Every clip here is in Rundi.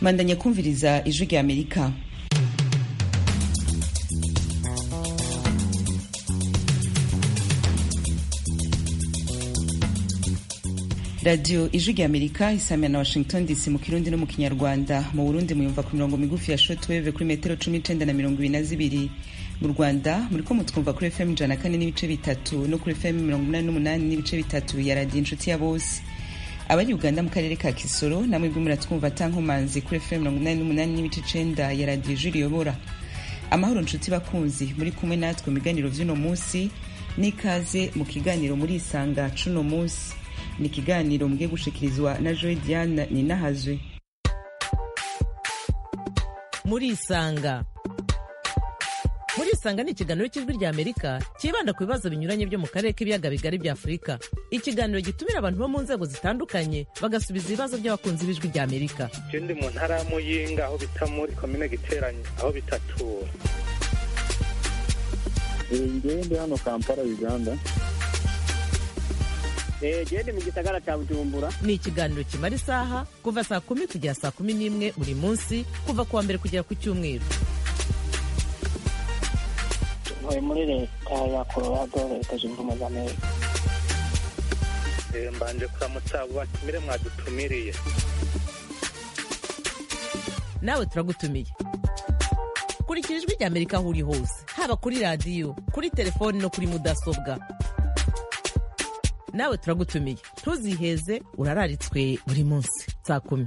Mandanya kumviriza ijwi rya Amerika. Radio ijwi rya Amerika isamya na Washington DC mu Kirundi no mu Kinyarwanda. Mu Burundi muyumva ku mirongo migufi ya shortwave kuri metero 19 na 22. Mu Rwanda muriko mutwumva kuri FM 104 n'ibice bitatu no kuri FM 88 n'ibice bitatu ya Radio Inshuti ya Bose. Abari Uganda mu karere ka Kisoro namwe bwo muratwumva tankomanzi kuri FM 88 n'ibice 9 ya Radio Juri Yobora. Amahoro nshuti bakunzi muri kumwe natwe mu biganiro vy'uno munsi nikaze mu kiganiro muri isanga cuno munsi. Ni kiganiro mugiye gushikirizwa na Joy Diane Ninahazwe. Muri isanga ni ikiganiro cy'ijwi rya Amerika kibanda ku bibazo binyuranye byo mu karere k'ibiyaga bigari bya Afurika. Ikiganiro gitumira abantu bo mu nzego zitandukanye bagasubiza ibibazo by'abakunzi b'ijwi rya Amerika. Je ndi mu ntara ya Muyinga aho bita muri komine Giteranyi aho bitatura. Ndi hano Kampala Uganda. Jende mu gisagara cya Bujumbura. Ni ikiganiro kimara isaha kuva saa 10 kugera saa 11 buri munsi kuva kuwa mbere kugera ku cyumweru. Ntuye muri leta ya Colorado, leta zunze ubumwe za Amerika. Mbanje kuramutsa abo batumire mwadutumiriye. Nawe turagutumiye. Kurikira ijwi rya Amerika aho uri hose, haba kuri radio, kuri telefone no kuri mudasobwa. Nawe turagutumiye. Ntuziheze urararitswe buri munsi saa 10.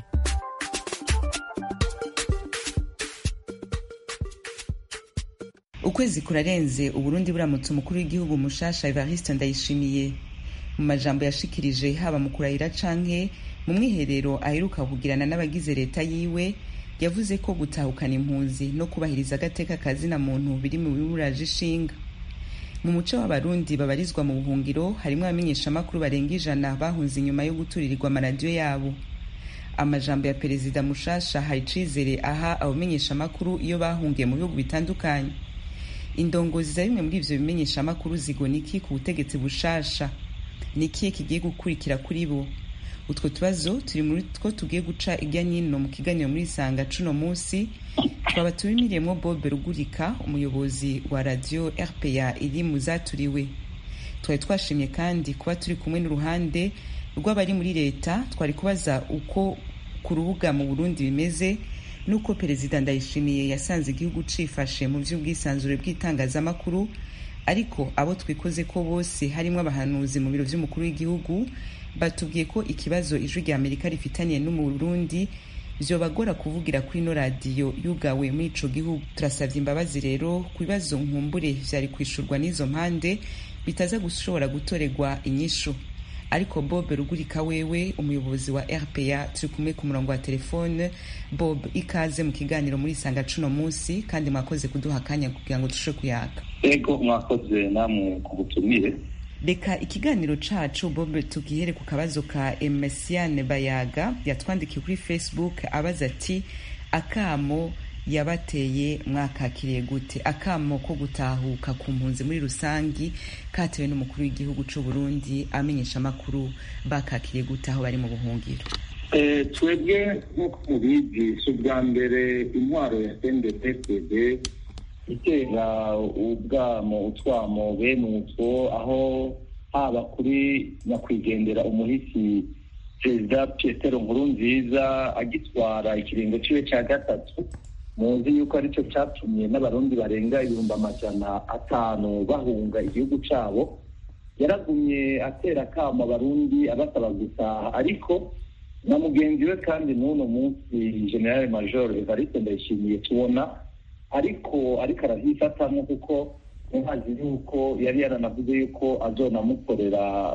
Ukwezi kurarenze Uburundi buramutse umukuru w'igihugu mushasha Evariste Ndayishimiye. Mu majambo yashikirije haba mu kurahira canke mu mwiherero aheruka kugirana n'abagize leta yiwe, yavuze ko gutahukana impunzi no kubahiriza agateka kazina muntu biri mu biburaje ishinga. Mu muco w'abarundi babarizwa mu buhungiro harimo abamenyesha makuru barenga 100 bahunze inyuma yo guturirirwa amaradiyo yabo. Amajambo ya perezida mushasha hari icizere aha abamenyesha makuru iyo bahungiye mu bihugu bitandukanye. Indongozi za bimwe muri ivyo bimenyesha makuru zigoniki ku butegetsi bushasha. Niki kigiye gukurikira kuri bo? Utwo tubazo turi muri two tugiye guca irya nyino mu kiganiro muri isanga cuno munsi. Twaba tubimiriyemo Bob Rugurika, umuyobozi wa radio RPA iri mu zaturiwe. Twari twashimye kandi kuba turi kumwe n'uruhande rw'abari muri leta, twari kubaza uko ku rubuga mu Burundi bimeze nuko perezida Ndayishimiye yasanze igihugu cifashe mu by'ubwisanzure bw'itangazamakuru, ariko abo twikoze ko bose harimo abahanuzi mu biro by'umukuru w'igihugu batubwiye ko ikibazo ijwi rya Amerika rifitaniye no mu Burundi vyobagora kuvugira kuri no radio yugawe muri ico gihugu. Turasavye imbabazi rero ku bibazo nkumbure vyari kwishurwa n'izo mpande bitaza gushobora gutoregwa inyishu. Ariko Bob Rugurika wewe umuyobozi wa RPA turi kumwe ku murongo wa telefone. Bob, ikaze mu kiganiro muri sanga cuno munsi kandi mwakoze kuduha kanya kugira ngo tushe kuyaka. Ego mwakoze namwe kubutumire. Reka ikiganiro cacu Bob tugihere ku kabazo ka Emesiane Bayaga yatwandikiye kuri Facebook abaza ati akamo yabateye mwakakiriye gute? Akamo ko gutahuka ku mpunzi muri rusangi katewe n'umukuru w'igihugu c'u Burundi amenyesha makuru bakakiriye gute aho bari mu buhungiro? Twebwe nk'uko mubizi ubwa mbere intwaro ya CNDD-FDD itera ubwamo utwamo bene utwo aho haba kuri nyakwigendera umuhisi Perezida Petero Nkurunziza agitwara ikiringo ciwe ca gatatu. Muzi yuko aricyo cyatumye n'abarundi barenga 500 bahunga igihugu cabo. Yaragumye atera kama abarundi abasaba gutaha, ariko na mugenzi we kandi n'uno munsi General Major Evariste Ndayishimiye tubona ariko arahifatamo kuko muhazi yuko yari yaranavuze yuko azonamukorera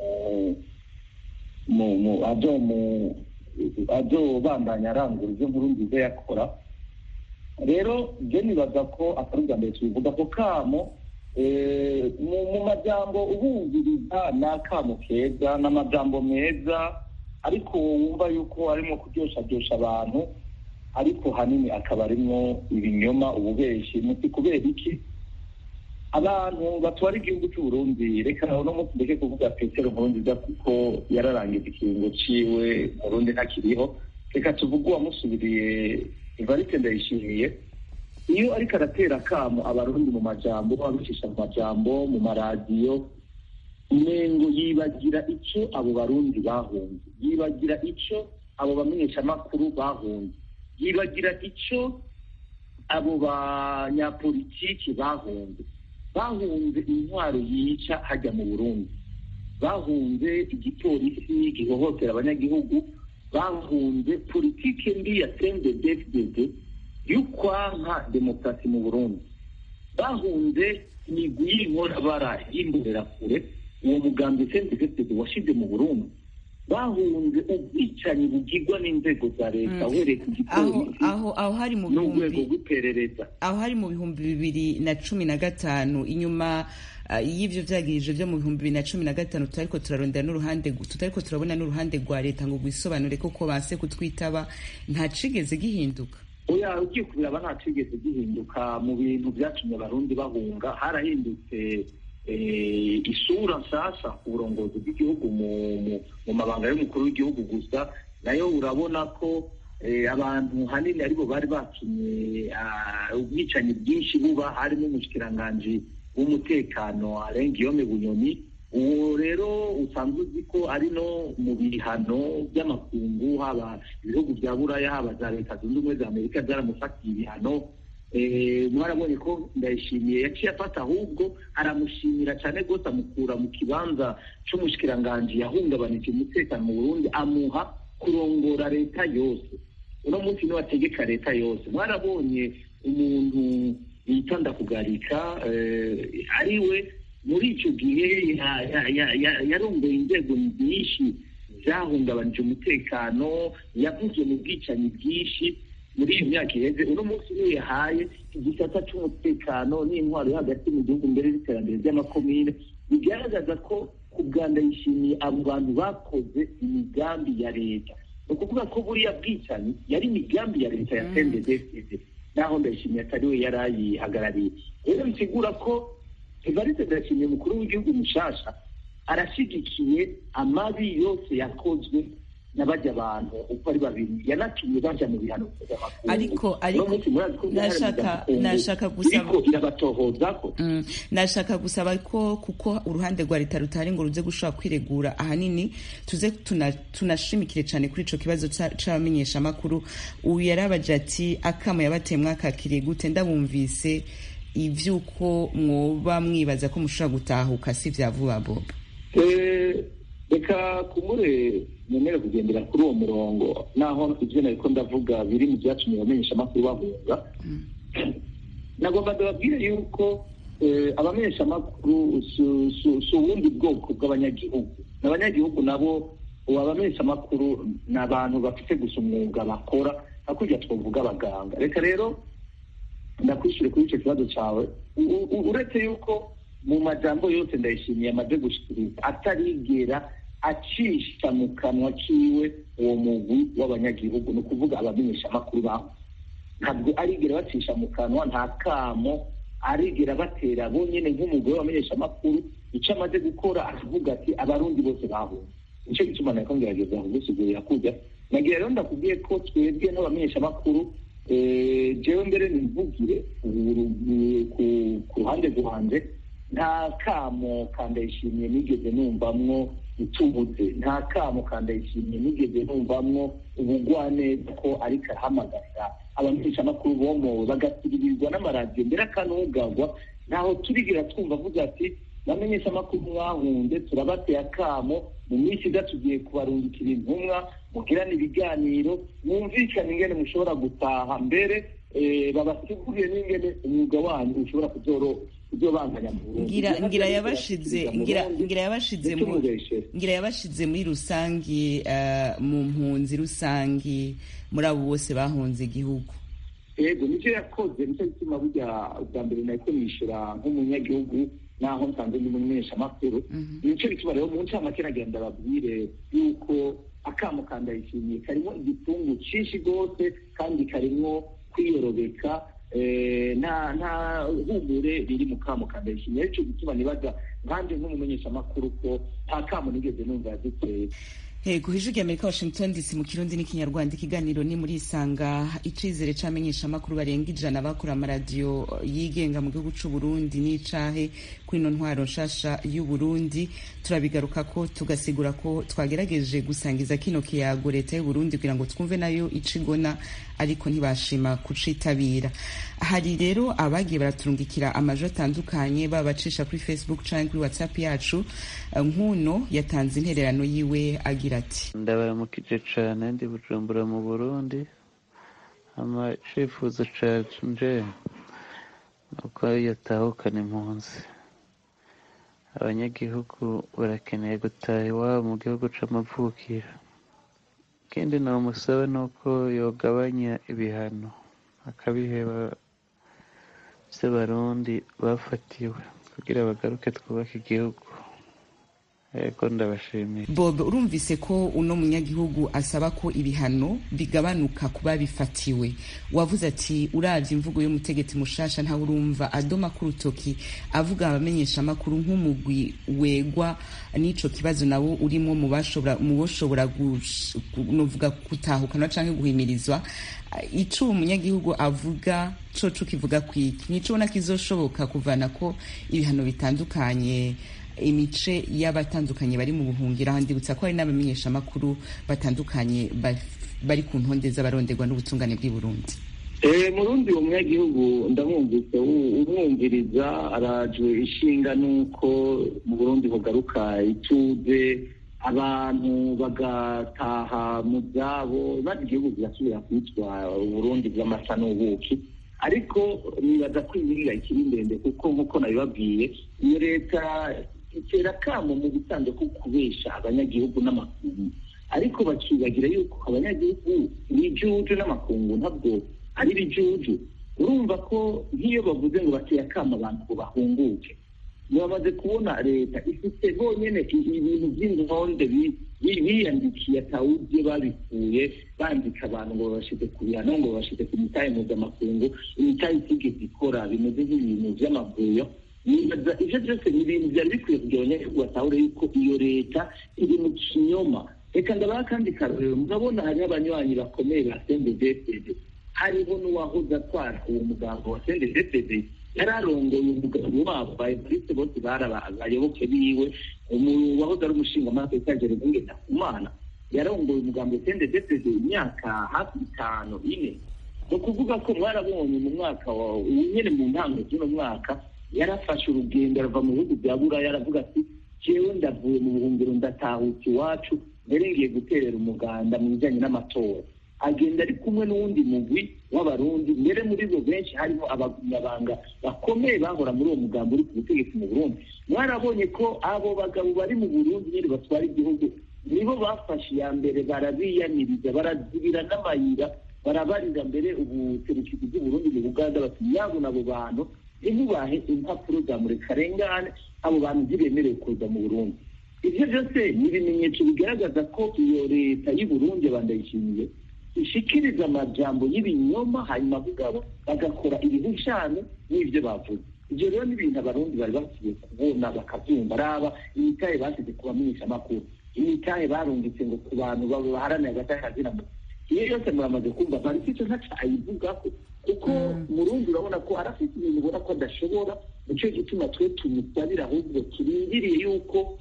azobandanya arangura ivyo Nkurunziza yakora. Rero je nibaza ko akaruga mbere tuvuga ko kamo mu majambo ubumviriza n'akamo keza n'amajambo meza, ariko wumva yuko arimo kuryosha abantu, ariko hanini akaba arimo ibinyoma, ububeshi. Muti kubera iki abantu batwara igihugu cy'u Burundi? Reka no munsi ndeke kuvuga Petero Nkurunziza kuko yararangije ikiringo ciwe, Burundi ntakiriho. reka tuvuge uwamusubiriye Evariste Ndayishimiye, iyo ariko aratera akamo abarundi mu majambo, abicisha mu majambo, mu maradiyo, umengo yibagira icyo abo barundi bahunze, yibagira icyo abo bamenyeshamakuru bahunze, yibagira icyo abo banyapolitiki bahunze intwaro yica hajya mu Burundi, bahunze igipolisi gihohotera abanyagihugu, bahunze politike mbi ya CNDD-FDD y'ukwanka demokarasi mu Burundi, bahunze imigwi y'inkorabara y'imbonerakure uwo mugambi CNDD-FDD washize mu Burundi, bahunze ubwicanyi bugirwa n'inzego za leta uhereye ku gipolisi aho hari mu n'urwego rw'iperereza, aho hari mu bihumbi 2015 inyuma y'ivyo vyagirije vyo mu bihumbi 2015 tutariko turarondera n'uruhande, tutariko turabona n'uruhande rwa leta ngo gwisobanure koko banse kutwitaba, nta cigeze gihinduka. Oya, ugiye kubiraba nta cigeze gihinduka mu bintu vyatumye abarundi bahunga. Harahindutse isura nsasa ku burongozi bw'igihugu mu mabanga y'umukuru w'igihugu, gusa nayo urabona ko abantu hanini aribo bari batumye ubwicanyi bwinshi buba, harimo umushikiranganji w'umutekano Alain Guillaume Bunyoni. Uwo rero usanzwe uzi ko ari no mu bihano by'amakungu, haba ibihugu bya Buraya, haba za Leta Zunze Ubumwe za Amerika byaramufatiye ibihano. Mwarabonye ko Ndayishimiye yaciye afata, ahubwo aramushimira cyane rwose, amukura mu kibanza c'umushikiranganji yahungabanije umutekano mu Burundi, amuha kurongora leta yose. Uno munsi niwe ategeka leta yose. Mwarabonye umuntu yitanda kugarika ariwe muri icyo gihe yarongoye inzego nyinshi zahungabanije umutekano, yavuze mu bwicanyi bwinshi muri iyo myaka iheze. Uno munsi niwe yahaye igisata cy'umutekano n'intwaro yo hagati mu gihugu mbere y'iterambere ry'amakomine. Bigaragaza ko ku bwa Ndayishimiye abo bantu bakoze imigambi ya leta, ni ukuvuga ko buriya bwicanyi yari imigambi ya leta ya CNDD-FDD, naho Ndayishimiye atari we yari ayihagarariye. Rero bisigura ko Evariste Ndayishimiye umukuru w'igihugu mushasha arashigikiye amabi yose yakozwe n'abajya abantu uko ari babiri, yanatumye baja mu bihano ariko nashaka gusaba ko kuko uruhande rwa leta rutari ngo ruze gushobora kwiregura, ahanini tuze tunashimikire cyane kuri ico kibazo c'abamenyesha makuru. Uyu yarabaje ati akamo yabateye mwakakiriye gute? Ndabumvise ivyuko mwoba mwibaza ko mushobora gutahuka si vya vuba Bob. Reka kumure nemere kugendera kuri uwo murongo, naho ivyo nariko ndavuga biri mu byatumye abamenyesha makuru bahunga. Nagomba ndababwire yuko abamenyesha makuru si ubundi bwoko bw'abanyagihugu. N'abanyagihugu nabo, abamenyesha makuru ni abantu bafite gusa umwuga bakora, hakurya twavuga abaganga. Reka rero ndakwishyure kuri icyo kibazo cyawe. Uretse yuko mu majambo yose Ndayishimiye amaze gushikiriza atarigera acisha mu kanwa kiwe uwo mugwi w'abanyagihugu, ni ukuvuga abamenyesha makuru babo, ntabwo arigera bacisha mu kanwa, nta kamo arigera batera bonyene nk'umugwi w'abamenyesha makuru. Icyo amaze gukora aravuga ati abarundi bose bahunze. Nicyo gituma nariko ngerageza kugusigurira kujya nagira rero ndakubwiye ko twebwe n'abamenyesha makuru, jewe mbere nimvugire ku ruhande rwanje, nta kamo Ndayishimiye nigeze numvamwo utubuze, nta kamo Ndayishimiye nigeze numvamwo ubugwaneza ko ariko arahamagara abamenyesha makuru bomowe bagasibirirwa n'amaradiyo mbere akanugagwa. Ntaho turigira twumva avuga ati bamenyesha makuru mwahunze turabateye akamo, mu minsi iza tugiye kubarungikira intumwa mugirane ibiganiro mwumvikane ingene mushobora gutaha, mbere babasiguriye n'ingene umwuga wanyu ushobora kuzobandanya mu Burundi. ngira yabashize muri rusangi, mu mpunzi rusangi, muri abo bose bahunze igihugu. Yego, nicyo yakoze. Nicyo gituma burya bwa mbere nariko nishura nk'umunyagihugu naho nsanze ndi umumenyesha makuru. Nicyo gituma rero mu ncamake nagira ndababwire yuko akamo Ndayishimiye karimo igitungu cinshi rwose, kandi karimo kwiyorobeka, nta humure riri mu kamo Ndayishimiye. Nicyo gituma nibaza nkanje nk'umumenyesha makuru ko nta kamo nigeze numva yaduteye. Guhije Amerika Washington DC mu Kirundi n'ikinyarwanda ikiganiro ni muri isanga icizere c'amenyesha makuru barenga 100 bakora amaradiyo yigenga mu gihugu c'u Burundi n'icahe kuri no ntwaro nshasha y'u Burundi turabigaruka ko tugasigura ko twagerageje gusangiza kino kiyago leta y'u Burundi kugira ngo twumve nayo icigona ariko ntibashima kucitabira. Hari rero abagiye baraturungikira amajo atandukanye babacisha kuri Facebook canke kuri WhatsApp yacu. Nkuno yatanze intererano yiwe agira ati ndabaramukije cane ndi Bujumbura mu Burundi icifuzo canje nuko yatahukana impunzi. Abanyagihugu barakeneye gutaha iwabo mu gihugu c'amavukiro. Ikindi namusaba nuko yogabanya ibihano akabiheba vy'abarundi bafatiwe kugira bagaruke twubake igihugu. Ego ndabashimiye. Bob, urumvise ko uno munyagihugu asaba ko ibihano bigabanuka kuba bifatiwe. Wavuze ati uravye imvugo y'umutegetsi mushasha nta urumva adoma ku rutoki avuga abamenyesha makuru nk'umugwi wegwa n'ico kibazo nawo urimo mu boshobora kuvuga kutahukana canke guhimirizwa. Ico umunyagihugu avuga coco kivuga kwiki nico na kizoshoboka kuvana ko ibihano bitandukanye imice y'abatandukanye bari mu buhungira handibutsa ko hari n'abamenyesha makuru batandukanye bari ku ntonde z'abaronderwa n'ubutungane bw'i Burundi. Murundi umunyagihugu ndamwumvise umwumviriza arajwe ishinga nuko mu Burundi hogaruka ituze abantu bagataha mu byabo bari igihugu kigasubira kwitwa Burundi bw'amata n'ubuki. Ariko nibaza kwibirira ikiri ndende kuko nkuko nabibabwiye iyo leta itera kamo mu bisanzwe ko kubesha abanyagihugu n'amakungu, ariko bakibagira yuko abanyagihugu n'ijuju n'amakungu ntabwo ari bijuju. Urumva ko nk'iyo bavuze ngo bateye akamo abantu ngo bahunguke, bamaze kubona leta ifite bonyene ibintu by'intonde biyandikiye atawuze babikuye bandika abantu ngo babashize ku bihano ngo babashize ku mitahe mpuzamakungu. Imitahe itigeze ikora bimeze nk'ibintu vy'amavuyo. Ivyo vyose ni ibintu vyari bikwiye kugira abanyagihugu batahure yuko iyo leta iri mu kinyoma. Reka ndabaha kandi karorero, murabona hariho abanywanyi bakomeye ba CNDD-FDD, hariho n'uwahoze atwara uwo mugambo wa CNDD-FDD yararongoye umugabo wabo bayipolisi bose barabayoboke biwe. Wahoze ari umushingamateka Jeremy Ndakumana yarongoye umugambo wa CNDD-FDD imyaka hafi 5-4. No kuvuga ko mwarabonye mu mwaka nyene mu ntango z'uno mwaka yarafashe urugendo arava mu bihugu bya Buraya aravuga ati jewe ndavuye mu buhungiro ndatahutse iwacu mbere ngiye guterera umuganda mu bijanye n'amatora. Agenda ari kumwe n'uwundi mugwi w'abarundi, mbere muri bo benshi harimo abagumyabanga bakomeye bahora muri uwo mugambo uri ku butegetsi mu Burundi. Mwarabonye ko abo bagabo bari mu Burundi nyine batwara igihugu nibo bafashe iya mbere barabiyamiriza barazibira n'amayira barabarira mbere ubuserukizi bw'Uburundi mu Uganda bati yabo nabo bantu ntibubahe impapuro za murekarengane abo bantu zibemerewe kuza mu Burundi. Ivyo byose ni ibimenyetso bigaragaza ko iyo leta y'u Burundi bandayishimiye ishikiriza amajambo y'ibinyoma hanyuma bugabo bagakora ibihushane n'ivyo bavuze. Ivyo rero ni ibintu abarundi bari bakwiye kubona bakavyumva. Araba imitahe basize kubamenyesha amakuru, imitahe barungitse ngo ku bantu baharanira agatakazi iyo yose muramaze kumva bari icyo ntaca ayivugako kuko Murundi urabona ko arafite ibintu ubona ko adashobora. Nicyo gituma twe tumusabira ahubwo turindiriye yuko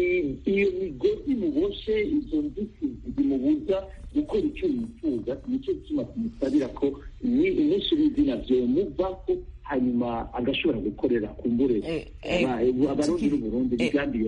iyo migozi muboshe izo nzitizi zimubuza gukora icyo yifuza. Nicyo gituma tumusabira ko inyinshi y'izina vyomuvako hanyuma agashobora gukorera kumbure abarundi n'Uburundi imigambi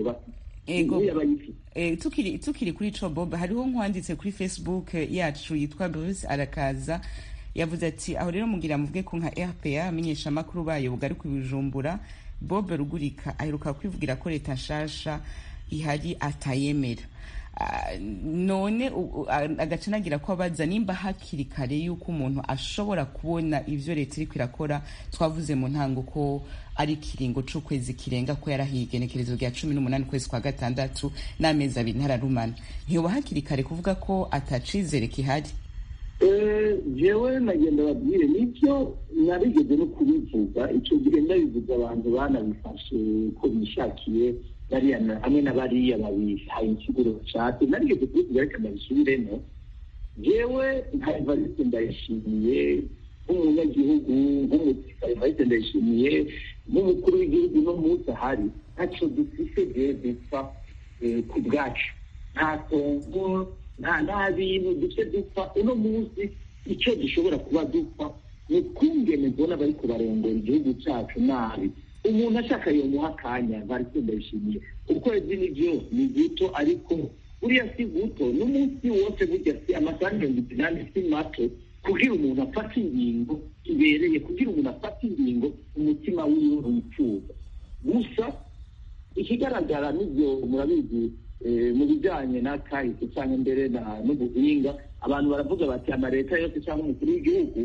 bafite. Tukiri kuri ico Bob, hariho nkwanditse kuri Facebook yacu yitwa Bruce Arakaza yavuze ati aho rero mugira muvuge ko nka RPA amenyesha amakuru bayo bugari ku Bujumbura. Bob Rugurika aheruka kwivugira ko leta nshasha ihari atayemera. None agacanagira ko abaza nimba hakiri kare yuko umuntu ashobora kubona ivyo leta iriko irakora. Twavuze mu ntango ko ari kiringo c'ukwezi kirenga ko yarahiye igenekerezo rya 18 kwezi kwa gatandatu n'amezi 2 ntararumana. Ntiyoba hakiri kare kuvuga ko atacizere kihari? Jewe nagenda babwire nivyo narigeze no kubivuga ico gihe ndabivuga abantu banabifashe ko bishakiye bariya hamwe na bariya babihaye insiguro bashatse narigeze kubivuga reka ndabisubiremo jewe nka Evariste Ndayishimiye nk'umunyagihugu nk'umusirikare Evariste Ndayishimiye n'umukuru w'igihugu no munsi ahari ntacyo dufise jewe dupfa ku bwacu nta tongo nta bintu dufite dupfa uno munsi icyo dushobora kuba dupfa ni ukungene mbona bari kubarongora igihugu cyacu nabi umuntu ashaka yomuha akanya Evariste Ndayishimiye ukwezi nivyo ni gito ariko buriya si guto n'umunsi wose burya si amasaha 28 si mato kugira umuntu afata ingingo ibereye kugira umuntu afata ingingo umutima wiwe wipfuza gusa ikigaragara n'ibyo murabizi mu bijyanye n'akahise cyangwa mbere n'ubuhinga abantu baravuga bati amaleta yose cyangwa umukuru w'igihugu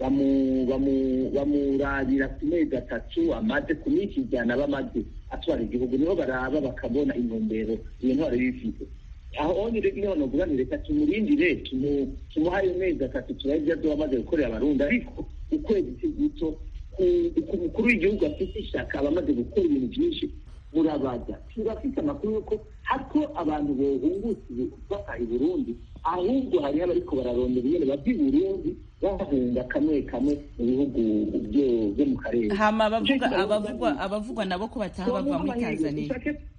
bamurabira ku mezi 3 amaze kumikijyana bamaze atwara igihugu niho baraba bakabona intumbero iyo ntwaro bifite aho onyine none uvuga ni reka tumurindire tumuhaye amezi 3 turabye byo bamaze gukorera abarundi ariko ukwezi kiguto umukuru w'igihugu afite ishaka abamaze gukora ibintu byinshi murabaza turafite amakuru yuko hako abantu bohungukiye baka i Burundi ahubwo hari abariko bararondera ibintu bavyi Burundi bahunga kamwe mu bihugu byo mu karere hama abavugwa nabo ko bataha bava muri Tanzania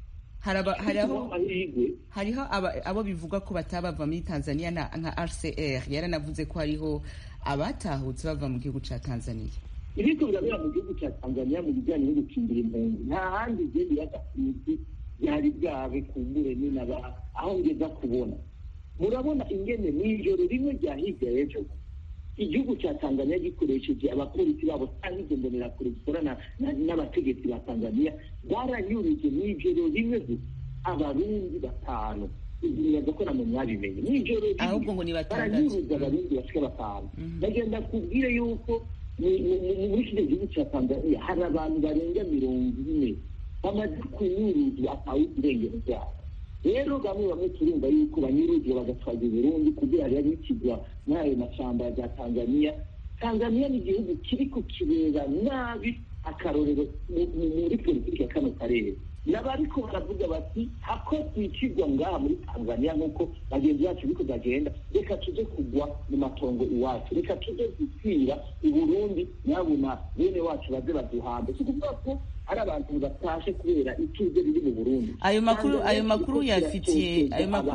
hariho abo bivuga ko bataba bava muri Tanzania nka RCR yaranavuze ko hariho abatahutse bava mu gihugu ca Tanzania ibiko birabera mu gihugu cya Tanzania mu bijyanye no gucungira impunzi nta handi igenda yagafunzi yari bwawe kumbure n'inaba aho ngeza kubona murabona ingene n'ijoro rimwe rya hirya y'ejo igihugu cya Tanzania gikoresheje abapolisi babo cyangwa igendera kure gikorana n'abategetsi ba Tanzania baranyurije n'ijoro rimwe abarundi 5 ibintu gukora mu mwabimenye n'ijoro ahubwo ngo ni batandatu abarundi bashika 5 bagenda kubwire yuko muri iki gihugu cya Tanzania hari abantu barenga 40 bamaze kunyuruzwa atawe irengero ryabo rero bamwe turumva yuko banyuruzwa bagatwaza Burundi kugira yari ikigwa n'ayo mashamba ya Tanzania ni igihugu kiri ku kibera nabi akarorero muri politiki ya kano karere n'abariko baravuga bati hako twikigwa ngaha muri Tanzania nk'uko bagenzi bacu biko bagenda reka tuje kugwa mu matongo iwacu reka tuje gupfira i Burundi nyabuna bene wacu baze baduhambe kuvuga ko ari abantu batashe kubera ituze riri mu Burundi ayo makuru yafitiye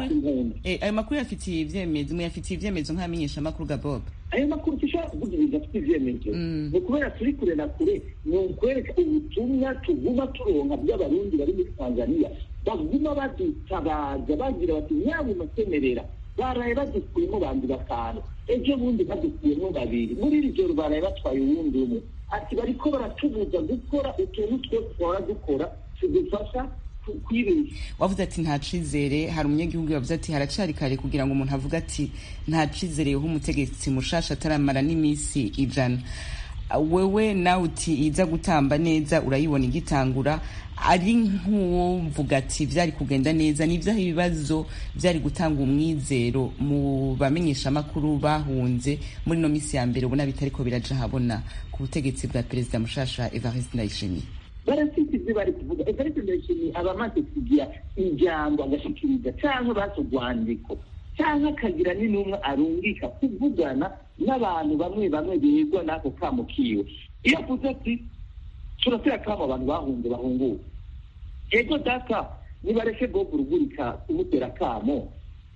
ivyemezo nk'amenyesha makuru ga Bob ayo makuru kishaka kuvuga afite ivyemezo no kubera turi kure na kure no kwereka ubutumwa tuguma turonka by'abarundi bari muri Tanzania baguma badutabaza bagira bati nyabu matemerera baraye badukuyemo bandi 5 ejo bundi badukuyemo 2 muri iri joro baraye batwaye uwundi umwe ati bariko baratubuza gukora utuntu twose twara dukora tugufasha kwibesha wavuze ati nta cizere hari umunyagihugu yavuze ati haracari kare kugira ngo umuntu avuga ati nta cizere ho umutegetsi mushasha ataramara n'imisi 100 wewe nawe uti iza gutamba neza urayibona igitangura ari nk'uvuga ati vyari kugenda neza n'ivyaho ibibazo vyari gutanga umwizero mu bamenyesha makuru bahunze muri no misi ya mbere ubona bitariko biraja habona ku butegetsi bwa perezida mushasha Evariste Ndayishimiye barasize bari kuvuga Evariste Ndayishimiye abamaze kugira ijambo agashikiriza cyangwa batugwandiko cyangwa akagira n'intumwa arungika kuvugana n'abantu bamwe bigwa nako kamo kiwe iyo avuze ati turatera kamo abantu bahunguye ego data nibareke Bob Rugurika kumutera kamo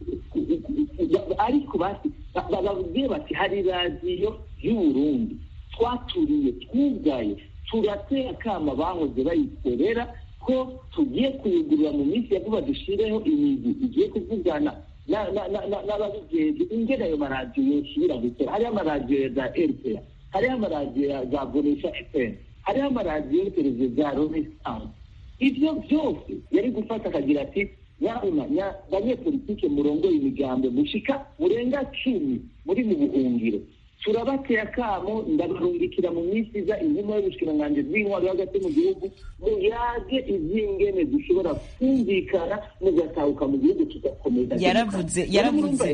ariko bababwiye bati hari radiyo y'u Burundi twaturiye twugaye turatera kama bahoze bayikorera ko tugiye kuyugurura mu minsi ya vuba dushireho imizi igiye kuvugana n'ababigenzi ingene ayo maradiyo yosubira gukora hariho amaradiyo za RPA hariho amaradiyo za Bonesha FM hariho amaradiyo televiziyo za Renaissance ibyo byose yari gufata akagira ati nyabuna banyepolitike murongo imigambo mushika murenga 10 muri mu buhungiro turabateye akamo ndabarungikira mu minsi iza inyuma y'ubushikiranganje bw'intwaro hagati mu gihugu muyage ivyingene dushobora kumvikana mugatahuka mu gihugu tugakomeza yaravuze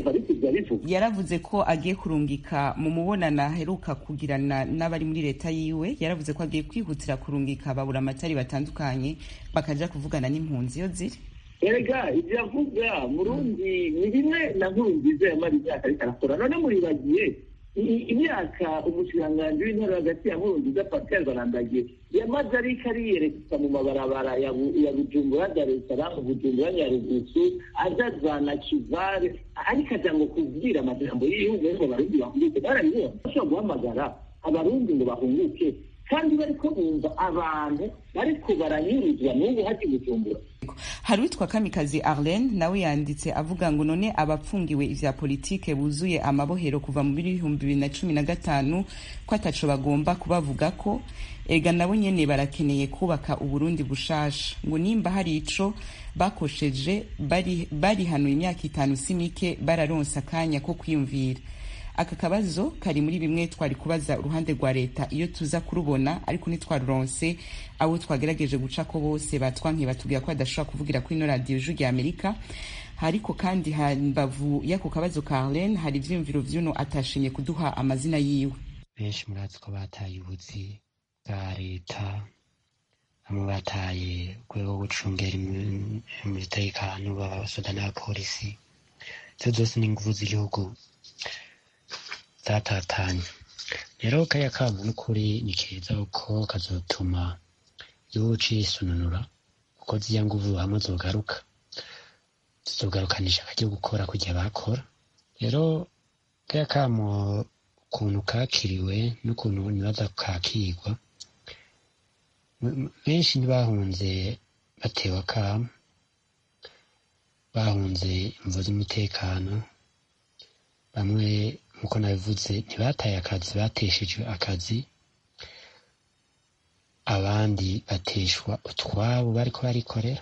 yigeze abivuga. Yaravuze ko agiye kurungika mu mubonano aheruka kugirana n'abari muri leta yiwe, yaravuze ko agiye kwihutira kurungika babura amatari batandukanye bakaja kuvugana n'impunzi iyo ziri. Erega ibyo avuga Murundi ni bimwe na Nkurunziza yamara imyaka ariko arakora. None muribagiye imyaka umushikiranganji w'intara hagati ya Nkurunziza Pascal Barandagiye yamaze ariko ariyerekeza mu mabarabara ya Bujumbura, Dar es Salaam, Bujumbura, Nyarugusu, azazana Kivale, ariko aja ngo kubwira amajambo y'igihugu ngo Abarundi bahunguke. Barabibona bashobora guhamagara Abarundi ngo bahunguke kandi bariko bumva abantu bariko baranyuruzwa n'ubu haji Bujumbura. Hari witwa Kamikazi Arlene nawe yanditse avuga ngo none abapfungiwe ivya politike buzuye amabohero kuva mu 2015 ko ataco bagomba kubavuga ko ega nabo nyene barakeneye kubaka Uburundi bushasha, ngo nimba hari ico bakosheje bari hano imyaka 5 simike bararonsa akanya ko kwiyumvira. Aka kabazo kari muri bimwe twari kubaza uruhande rwa leta iyo tuza kurubona, ariko ntitwaruronse. Abo twagerageje guca ko bose batwankiye batubwira ko adashobora kuvugira kuri ino radio Ijwi rya Amerika. Hariko kandi hambavu y'ako kabazo ka Arlene hari ivyumviro vy'uno atashimye kuduha amazina yiwe. Benshi murazi ko bataye ubuzi bwa leta, bamwe bataye urwego rwo gucungera umutekano b'abasoda n'abapolisi. Izo zose ni inguvu z'igihugu zatatanye. Rero kaya kamu n'ukuri ni keza uko kazotuma igihugu cisununura, uko ziya nguvu hamwe zogaruka zizogarukanisha akajya gukora kujya bakora. Rero kaya kamu ukuntu kakiriwe n'ukuntu nibaza kakirwa, benshi ntibahunze batewe akamu, bahunze imvo z'umutekano. Bamwe nkuko nabivuze ntibataye akazi, bateshejwe akazi, abandi bateshwa utwabo bariko barikorera.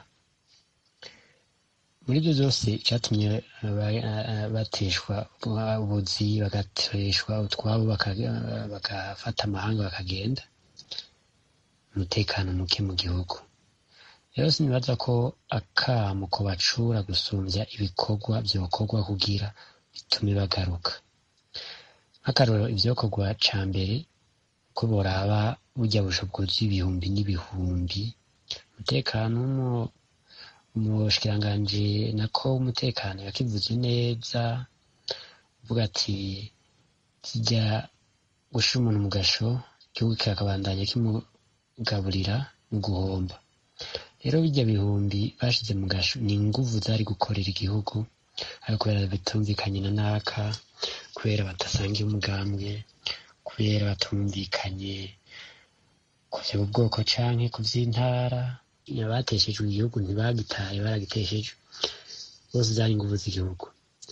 Muri ibyo byose icyatumye bateshwa ubuzi, bagateshwa utwabo, bagafata amahanga bakagenda, umutekano muke mu gihugu. Rero sinibaza ko akamu ko bacura gusumbya ibikorwa byokorwa kugira bitume bagaruka. Akarorero ivyokorwa ca mbere ko boraba burya bushobozi ibihumbi n'ibihumbi, umutekano umushikiranganji nako umutekano yakivuze neza, uvuga ati kijya gushira umuntu mu gasho igihugu kikabandanya kimugaburira mu guhomba. Rero bijya bihumbi bashize mu gasho ni inguvu zari gukorera igihugu, ariko kubera bitumvikanye na naka, kubera badasangiye umugambwe, kubera batumvikanye ku vy'ubwoko canke ku vy'intara, abateshejwe igihugu ntibagitaye, baragiteshejwe. Bose zari inguvu z'igihugu.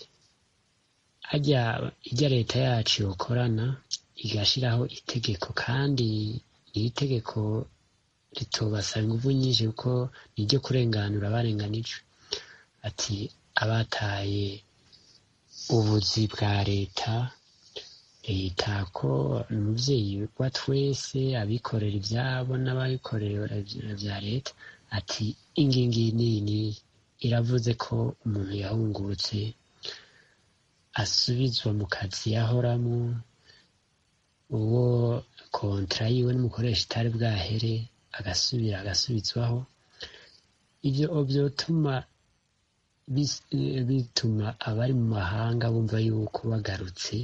Ijya leta yacu yokorana igashiraho itegeko, kandi iri tegeko ritobasaba inguvu nyinshi kuko niryo kurenganura abarenganijwe. Ati abataye ubuzi bwa leta ko umuvyeyi wa twese, abikorera ivyabo n'ababikorera vya leta. Ati ingingi nini iravuze ko umuntu yahungutse asubizwa mu kazi yahoramwo, uwo kontra yiwe n'umukoresha itari bwahere agasubizwaho. Ivyo vyotuma bituma abari mu mahanga bumva yuko bagarutse,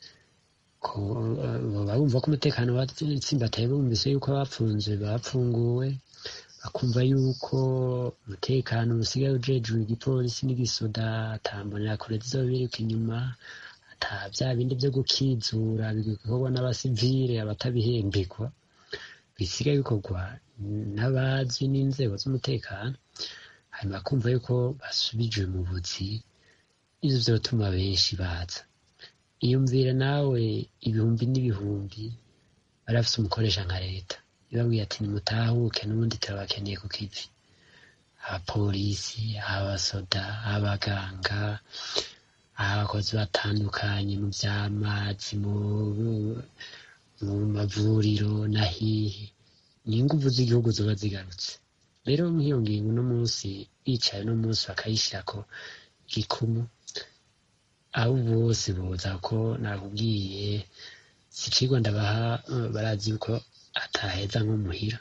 bumva ko umutekano watsimbataye, bumvise yuko abapfunzwe bapfunguwe, bakumva yuko umutekano usigaye ujejwe igipolisi n'igisoda, atambonera kure zizobiruka inyuma, ata vya bindi vyo gukizura bikorwa n'abasivile abatabihembegwa, bisigaye bikorwa n'abazi n'inzego z'umutekano, hanyuma bakumva yuko basubijwe mu buzi. Ivyo vyotuma benshi baza. Iyumvire nawe ibihumbi n'ibihumbi barafise umukoresha nka leta, ibabwiye ati nimutahuke n'ubundi turabakeneye ku kivi. Abapolisi, abasoda, abaganga, abakozi batandukanye mu vy'amazi, mu mavuriro na hihi, ni inguvu z'igihugu zoba zigarutse. Rero nk'iyo ngingo uno munsi bicaye uno munsi bakayishirako igikumu, abo bose boza ko nakubwiye si icigwa ndabaha barazi yuko ataheza nko muhira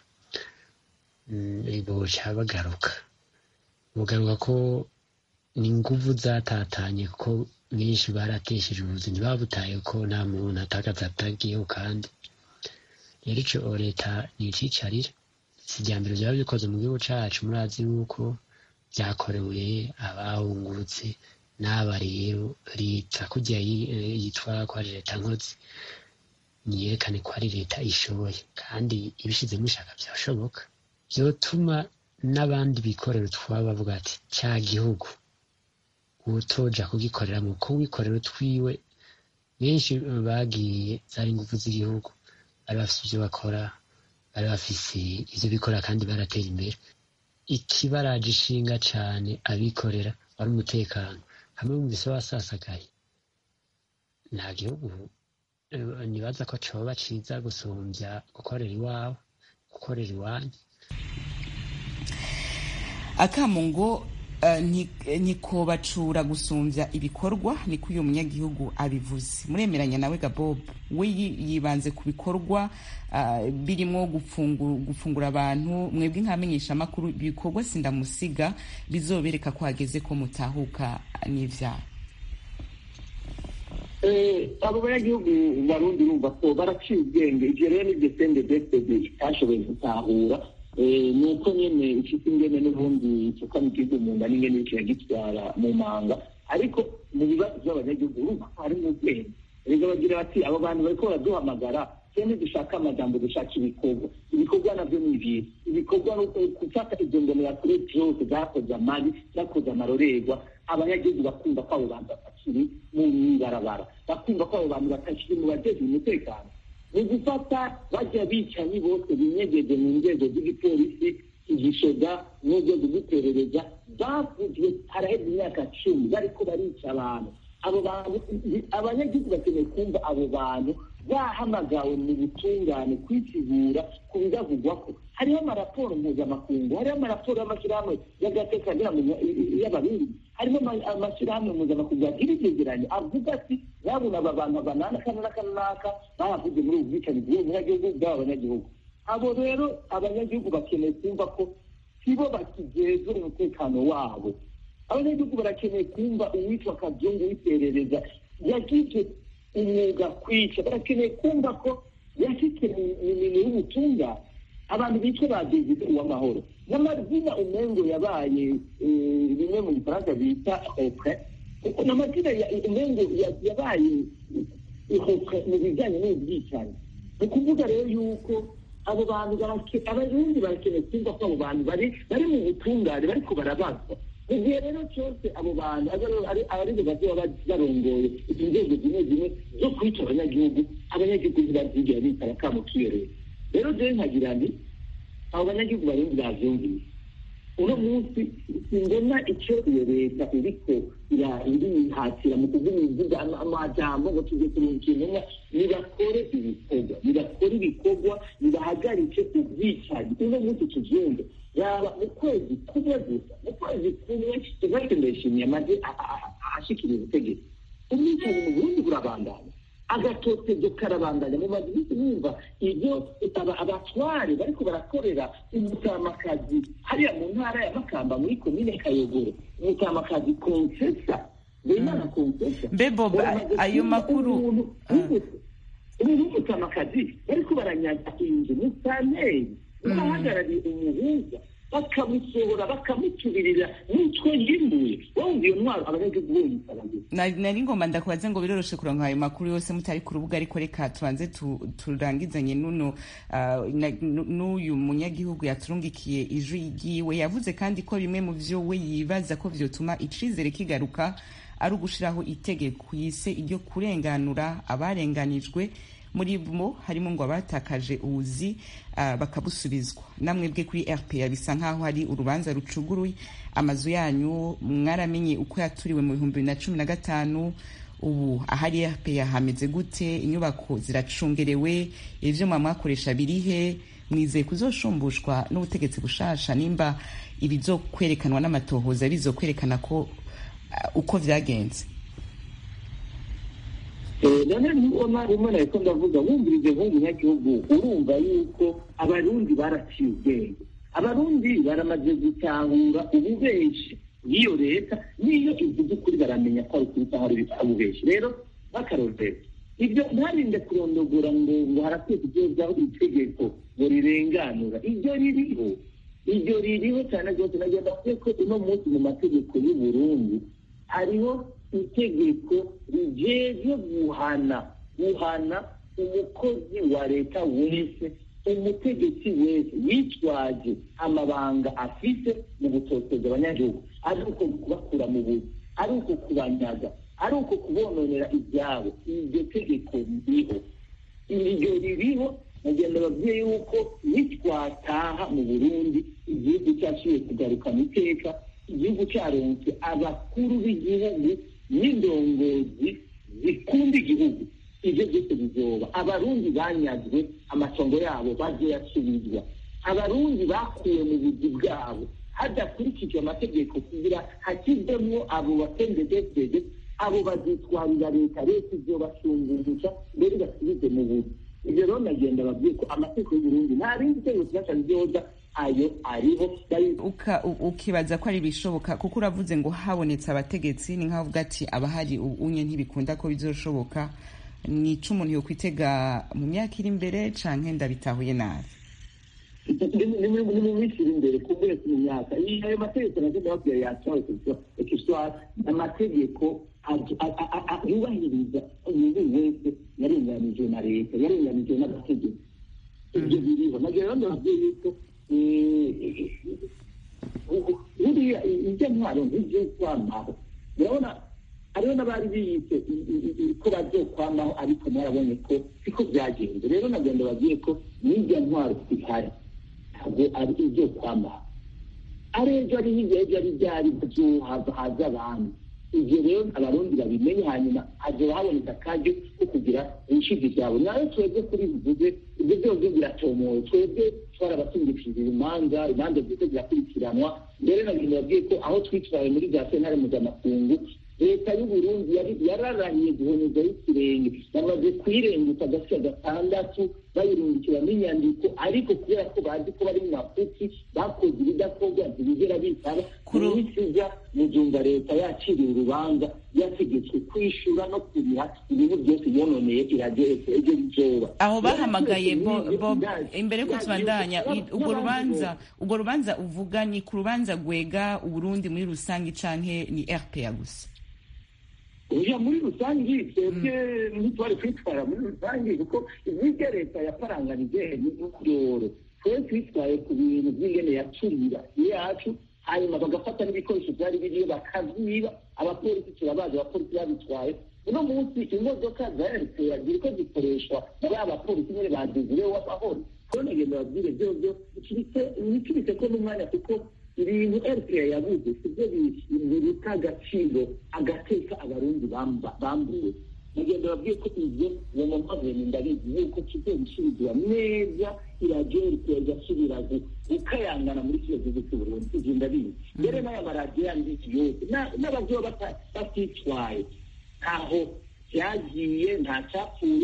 boca bagaruka ko ni inguvu zatatanye kuko benshi baratesheje ubuzima ntibabutaye ko nta muntu atakaza atagiyeho kandi rero ico leta nicicarira si irya mbere vyaba bikoze mu gihugu cacu murazi yuko vyakorewe abahungurutse n'aba rero leta kurya yitwa ko ari leta nkozi niyerekane ko ari leta ishoboye kandi ibishizemo ishaka vyashoboka vyotuma n'abandi bikorera utwabo bavuga ati ca gihugu utoja kugikoreramo ko wikorera utwiwe benshi bagiye zari ingufu z'igihugu bari bafise ivyo bakora bari bafise ivyo bikora kandi baratera imbere ikibaraje ishinga cane abikorera wari umutekano hamwe mu bise wasasagaye nta gihugu nibaza ko coba ciza gusumbya gukorera iwawe gukorera iwanyu akamo ngo ntikobacura gusumbya ibikorwa niko uyu munyagihugu abivuze muremeranya nawe Gabob we yibanze ku bikorwa birimo gufungura abantu mwebwe nkamenyesha makuru ibikorwa sindamusiga bizobereka ko hageze ko mutahuka n'ivyaha abo banyagihugu barundi urumva ko baraciye ubwenge ivyo rero nivyo CNDD-FDD itashoboye gutahura nuko nyene ifite ingene n'ubundi tukana igihugu mu nda n'ingene kiragitwara mu manga ariko mu bibazo by'abanyagihugu urumva harimo ubwenge rero bagira bati abo bantu bariko baraduhamagara cyane dushaka amajambo dushaka ibikorwa navyo ni ibikorwa no gufata izo ngoma ya kure byose zakoze amari zakoze amarorerwa abanyagihugu bakumva ko abo bantu bakiri mu ibarabara bakumva ko abo bantu batakiri mu bajeje umutekano ni gufata bajya bicanyi bose binyegeje mu nzego z'igipolisi igishoga n'urwego rw'iperereza bavuzwe haraheze imyaka 10 bariko barica abantu abo bantu abanyagihugu bakeneye kumva abo bantu bahamagawe mu butungane kwisigura ku bidavugwako hariho amaraporo mpuzamakungu hariho amaraporo y'amashyirahamwe y'agateka y'abarundi harimo amashyirahamwe mpuzamakungu agira ivyegeranyo avuga ati babona aba bantu banana kanaka bavuze muri ubu bwicanyi bw'uwo munyagihugu bw'abo banyagihugu abo rero abanyagihugu bakeneye kumva ko sibo bakijejwe umutekano wabo abanyagihugu barakeneye kumva uwitwa Kazungu w'iperereza yagize umwuga kwica barakeneye kumva ko yashyize mu minwe y'ubutungane abantu bitwa ba David Uwamahoro n'amazina umengo yabaye bimwe mu gifaransa bita opre n'amazina umengo yabaye mu bijyanye n'ubwicanyi ni ukuvuga rero yuko abo bantu abarundi barakeneye kumva ko abo bantu bari mu butungane bariko barabazwa mu gihe rero cyose abo bantu aribo bazoba barongoye inzego zimwe zo kwica abanyagihugu ntibazigera bitaba kamo kiyerera rero jewe nkagira nti abo banyagihugu barundi bavyumvise uno munsi simbona icyo iyo leta iriko irihatira mu kuvuga amajambo ngo tujye kumenya nibakore ibikorwa nibahagarike ubwicanyi uno munsi tuvyumve yaba mu kwezi kumwe tugatendeshimye amaze ashikira ubutegetsi ubwicanyi mu Burundi burabandanya agatotezo karabandanya mu mazimisi numva ibyo abatware bariko barakorera umutamakazi hariya mu ntara ya Makamba muri komine Kayogoro umutamakazi Konsesa Bemana Konsesa Bebo ayo makuru umutamakazi bariko baranyaga inzu musaneri bahagarariye umuhuza bakamusohora bakamucubirira n'utwo yimbuye wumva iyo ntwaro abanyagihugu bonyisabageza nari ngomba ndakubaze ngo biroroshe kuronka ayo makuru yose mutari ku rubuga ariko reka tubanze turangizanye n'uyu munyagihugu yaturungikiye ijwi ryiwe yavuze kandi ko bimwe mu vyo we yibaza ko vyotuma icizere kigaruka ari ugushiraho itegeko yise iryo kurenganura abarenganijwe muri bo harimo ngo abatakaje ubuzi bakabusubizwa namwe bwe kuri RPA bisa nkaho hari urubanza rucuguruye amazu yanyu mwaramenye uko yaturiwe mu 2015 ubu ahari RPA hameze gute inyubako ziracungerewe ivyo mwakoresha birihe mwizeye kuzoshumbushwa n'ubutegetsi bushasha nimba ibizokwerekanwa n'amatohoza bizokwerekana ko uko vyagenze none nubona rimwe nariko ndavuga wumvirije nk'umunyagihugu urumva yuko abarundi baraciye ubwenge, abarundi baramaze gutahura ububeshi bw'iyo leta, n'iyo ivuze ukuri baramenya ko ari ukuri cyangwa ari ububeshi. Rero bakarorera ibyo ntarinde kurondogora ngo harakwiye kugezaho itegeko ngo rirenganura. Iryo ririho cyane rwose. Nagenda kuvuga ko uno munsi mu mategeko y'u Burundi hariho itegeko rijejwe guhana umukozi wa leta wese, umutegetsi wese yitwaje amabanga afite mu gutoteza abanyagihugu, ari uko kubakura mu buzi, ari uko kubanyaga, ari uko kubononera ibyabo. Iryo tegeko ririho. Nagenda babwiye yuko nitwataha mu Burundi igihugu cyashoboye kugarukana iteka, igihugu cyaronse abakuru b'igihugu n'indongozi zikunda igihugu, ibyo byose bizoba. Abarundi banyazwe amatongo yabo bazoyasubizwa, abarundi bakuwe mu buzi bwabo hadakurikijwe amategeko kugira hakivemwo abo batendedesede, abo bazitwarira leta izobashungurusha mbere basubize mu buzi. Ibyo rero nagenda babwiye ko amategeko y'Uburundi nta rindi tegeko kinasha ryoza, ayo ariho. Ukibaza ko ari ibishoboka kuko uravuze ngo habonetse abategetsi, ni nk'avuga ati abahari unye ntibikunda ko bizoshoboka. Ni ico umuntu yo kwitega mu myaka iri imbere canke ndabitahuye nabi? Ni mu minsi iri imbere kumbure mu myaka ayo mategeko nagenda babwiye yacawe ikiswara amategeko yubahiriza umuntu wese yarenganijwe na leta, yarenganijwe n'amategeko. Ibyo biriho. Nagera ndababwiye yuko buriya ibyo ntwaro nk'ibyo kwamaho, urabona hariho n'abari biyise ko bazokwamaho, ariko mwarabonye ko siko byagenze. Rero nagenda babwiye ko n'ibyo ntwaro zihari ntabwo ari ibyo kwamaho, ari ejo ari hirya ari byari haza abantu. Ibyo rero abarundi babimenye, hanyuma hazoba haboneka akaryo ko kugira ibishizi byabo. Nayo twebwe kuri bivuze ibyo byose biratomoye. Twebwe twarabasungishije imanza zose zirakurikiranwa. Mbere nagenda babwiye ko aho twitwaye muri za sentare mpuzamakungu, leta y'u Burundi yararahiye guhonyozaho ikirenge, bamaze kuyirengutsa agashya 6 bayirungikira n'inyandiko, ariko kubera ko bazi ko bari mu mafuti bakoze ibidakorwa ntibigera bitaba kubisiza mujumba leta yaciriye urubanza, yategetswe kwishura no kuriha ibintu byose yononeye irageretse ejo bizoba. Aho bahamagaye imbere ko tubandanya ubwo rubanza uvuga ni ku rubanza gwega Uburundi muri rusangi canke ni RPA gusa? Uja muri rusangi twebwe ntitwari kwitwara muri rusangi kuko ibyo leta yaparanganije n'ukuroro. Twe twitwaye ku bintu by'ingene yacurira yacu, hanyuma bagafata n'ibikoresho byari biriyo bakavyiba. Abapolisi turabazi, abapolisi babitwaye. Uno munsi imodoka za RPA ziriko zikoreshwa n'abapolisi nyene baduzireho amahoro. Ko nagenda babwire byo ikibite ko n'umwanya kuko ibintu RPA yabuze sibyo biruta agaciro agateka abarundi bambuwe. Nagenda babwiye ko ibyo uwo mpamvu ndabizi yuko kizobisubizwa neza, iradiyo RPA igasubira gukayangana muri kino gihugu cy'u Burundi. Ibyo ndabizi. Mbere n'aya maradiyo yandi yose n'abazoba batitwaye ntaho byagiye, nta cyapfuye.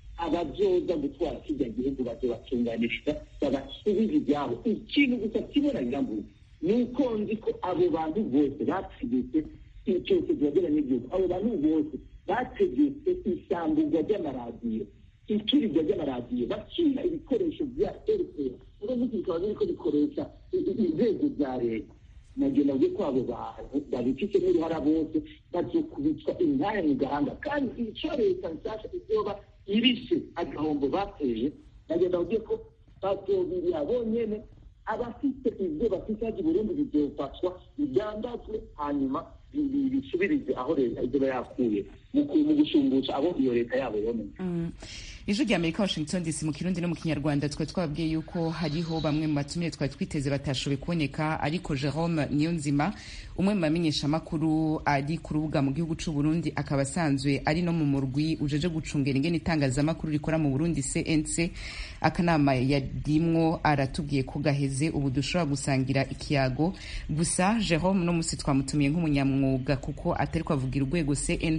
Abazoza gutwara kijya gihugu bazobatunganiriza babasubiza ibyabo. Ikintu gusa kibona birambuye nuko nzi ko abo bantu bose bategetse icyose byagera n'igihugu, abo bantu bose bategetse isambugwa ry'amaradiyo, ikirirwa ry'amaradiyo, bakira ibikoresho bya RPA. Uno munsi bikaba biriko bikoresha inzego za leta. Nagenda bwe ko abo bantu babifite n'uruhara bose bazokubitwa intaya mu gahanga, kandi icyo leta nshyashya izoba irishe agahombo bateye. Nagenda bwe ko bazobirira bonyene, abafite ibyo bafite hadi Burundi bizofatwa byandazwe, hanyuma bisubirize aho leta ibyo yakuye mu gushumbusha abo iyo leta yabo yomene. Ijwi ry'Amerika, Washington DC, mu Kirundi no mu Kinyarwanda. Twe twabwiye yuko hariho bamwe mu batumire twari twiteze batashoboye kuboneka, ariko Jerome Niyonzima, umwe mu bamenyesha makuru ari ku rubuga mu gihugu cy'u Burundi, akaba asanzwe ari no mu murwi ujeje gucungera ingene itangazamakuru rikora mu Burundi CNC, akanama yadimwo aratubwiye ko gaheze ubu dushobora gusangira ikiyago. Gusa Jerome no musi twamutumiye nk'umunyamwuga kuko atari kwavugira urwego CNC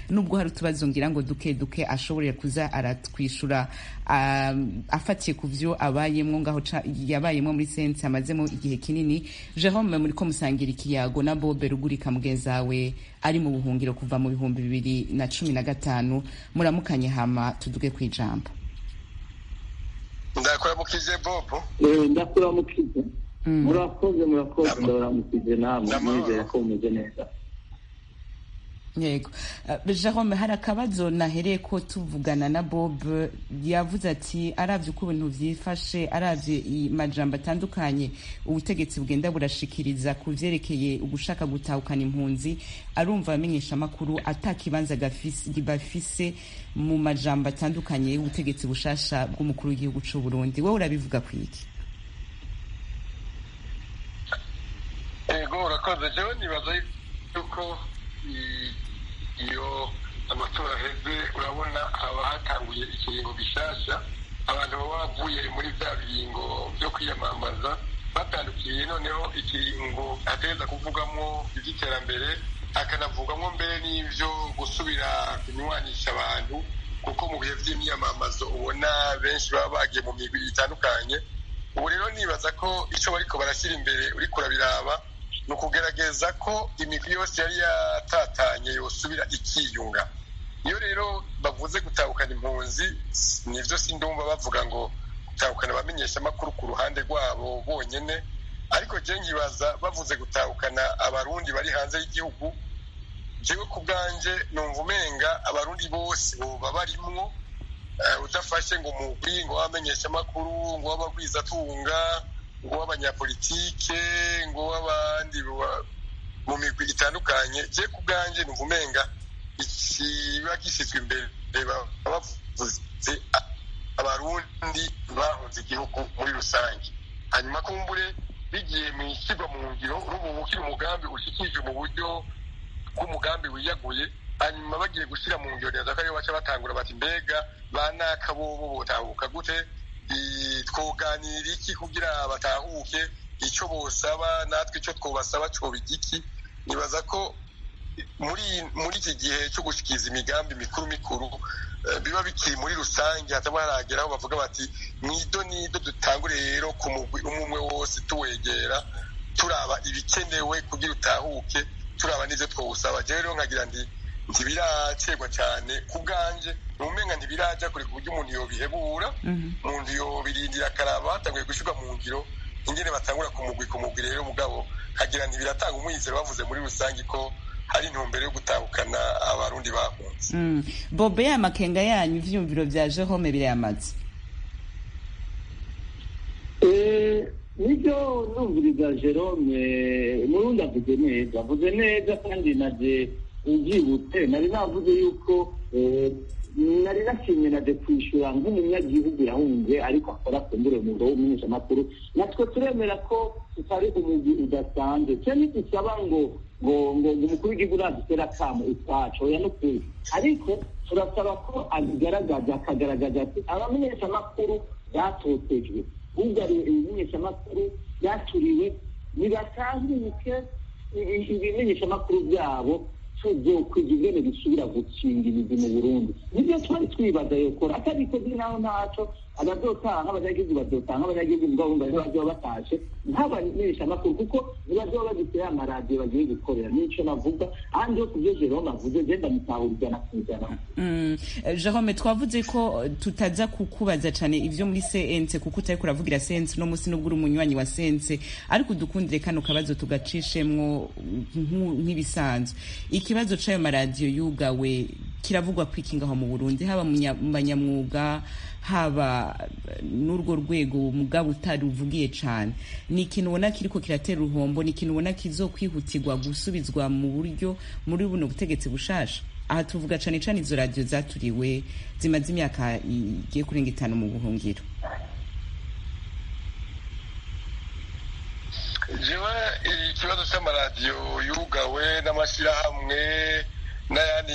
nubwo hari utubazo ngira ngo duke duke ashobore kuza aratwishura afatiye ku vyo abayemwo ngaho yabayemwo muri sense amazemo igihe kinini. Jerome, muri ko musangira ikiyago na Bob Rugurika mugenzawe ari mu buhungiro kuva mu 2015. Muramukanye hama tuduge kwijambo. Ndakuramukije Bobo. Ndakuramukije. Murakoze ndaramukije namwe nizeye ko mumeze neza. Yego. Jerome, hari akabazo nahereye ko tuvugana na Bob yavuze ati aravye uko ibintu vyifashe, aravye amajambo atandukanye ubutegetsi bugenda burashikiriza ku vyerekeye ugushaka gutahukana impunzi, arumva amenyesha makuru atakibanza bafise mu majambo atandukanye y'ubutegetsi bushasha bw'umukuru w'igihugu c'u Burundi. Wowe urabivuga kwiki? Ego, urakoze. Jewe nibaza yuko iyo amatora aheze urabona haba hatanguye ikiringo gishasha, abantu baba bavuye muri bya biringo byo kwiyamamaza batandukiye, noneho ikiringo ateza kuvugamo iby'iterambere, akanavugamo mbere n'ivyo gusubira kunywanisha abantu, kuko mu bihe vy'imyamamazo ubona benshi baba bagiye mu migwi itandukanye. Ubu rero nibaza ko ico bariko barashyira imbere uriko urabiraba ni ukugerageza ko imigwi yose yari yatatanye yosubira ikiyunga. Iyo rero bavuze gutahukana impunzi, nivyo sindumva bavuga ngo gutahukana abamenyesha amakuru ku ruhande rwabo bonyene, ariko je nkibaza bavuze gutahukana abarundi bari hanze y'igihugu. Jewe ku bwanje numva umenga abarundi bose boba barimwo, udafashe ngo umugwi ngo w'abamenyesha amakuru, ngo w'abagwizatunga, ngo w'abanyapolitike, ngo w'abandi mu migwi itandukanye. Je ku bwanje numva umenga ikiba gishyizwe imbere bavuze abarundi bahunze igihugu muri rusange, hanyuma kumbure bigiye mu ishyirwa mu ngiro urubu ukiri umugambi ushikije mu buryo bw'umugambi wiyaguye, hanyuma bagiye gushyira mu ngiro neza ko ariyo baca batangura bati mbega banaka bobo botahuka gute, twoganira iki kugira batahuke, icyo bosaba natwe icyo twobasaba cyoba igiki. Nibaza ko muri iki gihe cyo gushikiza imigambi mikuru biba bikiri muri rusange, hataba haragera aho bavuga bati nido dutangure rero ku mugwi umwe wose tuwegera turaba ibikenewe kugira utahuke, turaba n'ivyo twosaba. Jewe rero nkagira ntibiracegwa cyane ku bwanje, numenga ntibiraja kure ku buryo umuntu yobihebura, umuntu yobirindira akaraba hatanguye gushirwa mu ngiro ingene batangura ku mugwi rero mugabo kagira ntibiratanga umwizero bavuze muri rusange ko hari intumbero yo gutahukana abarundi bahunze. Bobe, ya makenga yanyu ivyumviro vya Jerome birayamaze? Nibyo numviriza Jerome, Murundi avuze neza kandi naje ubyibutse nari navuze yuko nari nashimye naje kwishura nk'umunyagihugu yahunze ariko akora kumbure umwuga w'umumenyesha amakuru. Natwe turemera ko tutari umugwi udasanzwe, cyane tusaba ngo umukuru w'igihugu nadutera akamo utwacu oya n'ukuri, ariko turasaba ko akagaragaza ati abamenyesha amakuru batotejwe, bugariwe ibimenyesha amakuru byaturiwe, nibatanguke ibimenyesha amakuru byabo tuzokwiga ingene bisubira gukinga imizi mu Burundi. Nibyo twari twibaza yokora, atabikoze naho ntaco abazotaha abanyagihugu bazotaha, abanyagihugu mugabo bazoba batashe nk'abamenyesha amakuru, kuko nibazoba bagiteye amaradiyo bagiye gukorera. Nico navuga ahandi yo kuvyo Jerome avuze genda mutahurira kuzana. Jerome, twavuze ko tutaza kukubaza cane ivyo muri CNC kuko utari kuravugira CNC no musi n'ubwo uri umunywanyi wa CNC, ariko dukundire kano kabazo tugacishemwo nk'ibisanzwe. Ikibazo c'ayo maradiyo yugawe kiravugwa kwikingaho mu Burundi, haba mu banyamwuga haba n'urwo rwego mugabo utaruvugiye cane. Ni ikintu ubona kiriko kiratera uruhombo, ni ikintu ubona kizokwihutirwa gusubizwa mu buryo muri buno butegetsi bushasha. Aha tuvuga cane izo radiyo zaturiwe zimaze imyaka igiye kurenga 5 mu buhungiro. Jewe ikibazo cy'amaradiyo yugawe n'amashyirahamwe n'ayandi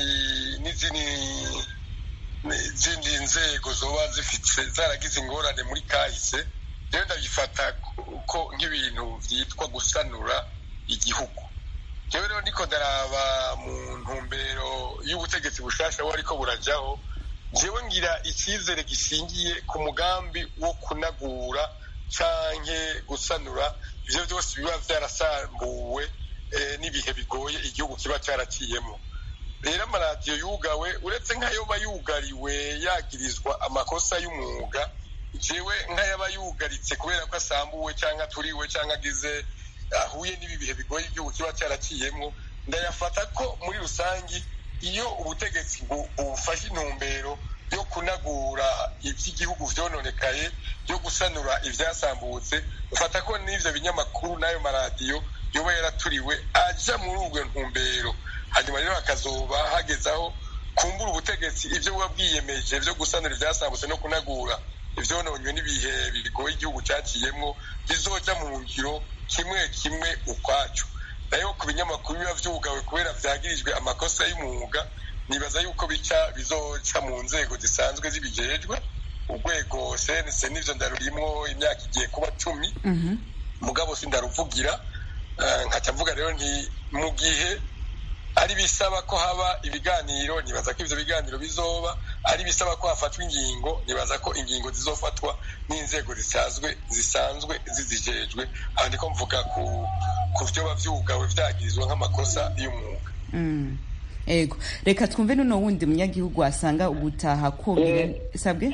n'izindi nzego zoba zifite zaragize ingorane muri kahise, rero ndabifata ko nk'ibintu byitwa gusanura igihugu. Jewe rero niko ndaraba mu ntumbero y'ubutegetsi ubutegetsi bushasha ariko burajyaho jewe ngira icyizere gishingiye ku mugambi wo kunagura canke gusanura ivyo byose biba vyarasambuwe n'ibihe bigoye igihugu kiba cyaraciyemo. Rero amaradiyo yugawe uretse nk'ayoba yugariwe yagirizwa amakosa y'umwuga, jewe nk'ayaba yugaritse kubera ko asambuwe cyangwa aturiwe cyangwa agize ahuye n'ibi bihe bigoye igihugu kiba cyaraciyemo, ndayafata ko muri rusangi iyo ubutegetsi bufashe intumbero yo kunagura iby'igihugu vyononekaye, yo gusanura ivyasambutse, ufata ko n'ivyo binyamakuru n'ayo maradiyo yoba yaraturiwe aja muri ubwo ntumbero. Hanyuma rero hakazoba hagezaho kumbura ubutegetsi ivyo buba bwiyemeje vyo gusanura ivyasambutse no kunagura ivyononywe n'ibihe bigoye igihugu cyaciyemwo bizoja mu ngiro kimwe kimwe ukwacu. Nayo ku binyamakuru biba vyugawe kubera vyagirijwe amakosa y'umwuga, nibaza yuko bizoca mu nzego zisanzwe zibijejwe. Urwego CNC n'ivyo ndarurimwo imyaka igiye kuba 10 mugabo sindaruvugira. Nkaca mvuga rero nti mu gihe ari bisaba ko haba ibiganiro, nibaza ko ivyo biganiro bizoba, ari bisaba ko hafatwa ingingo, nibaza ko ingingo zizofatwa n'inzego zisanzwe zizijejwe. Aha ndiko mvuga ku vyoba vyugawe vyagirizwa nk'amakosa y'umwuga. Ego, reka twumve nuno wundi munyagihugu asanga ugutaha ko sabwe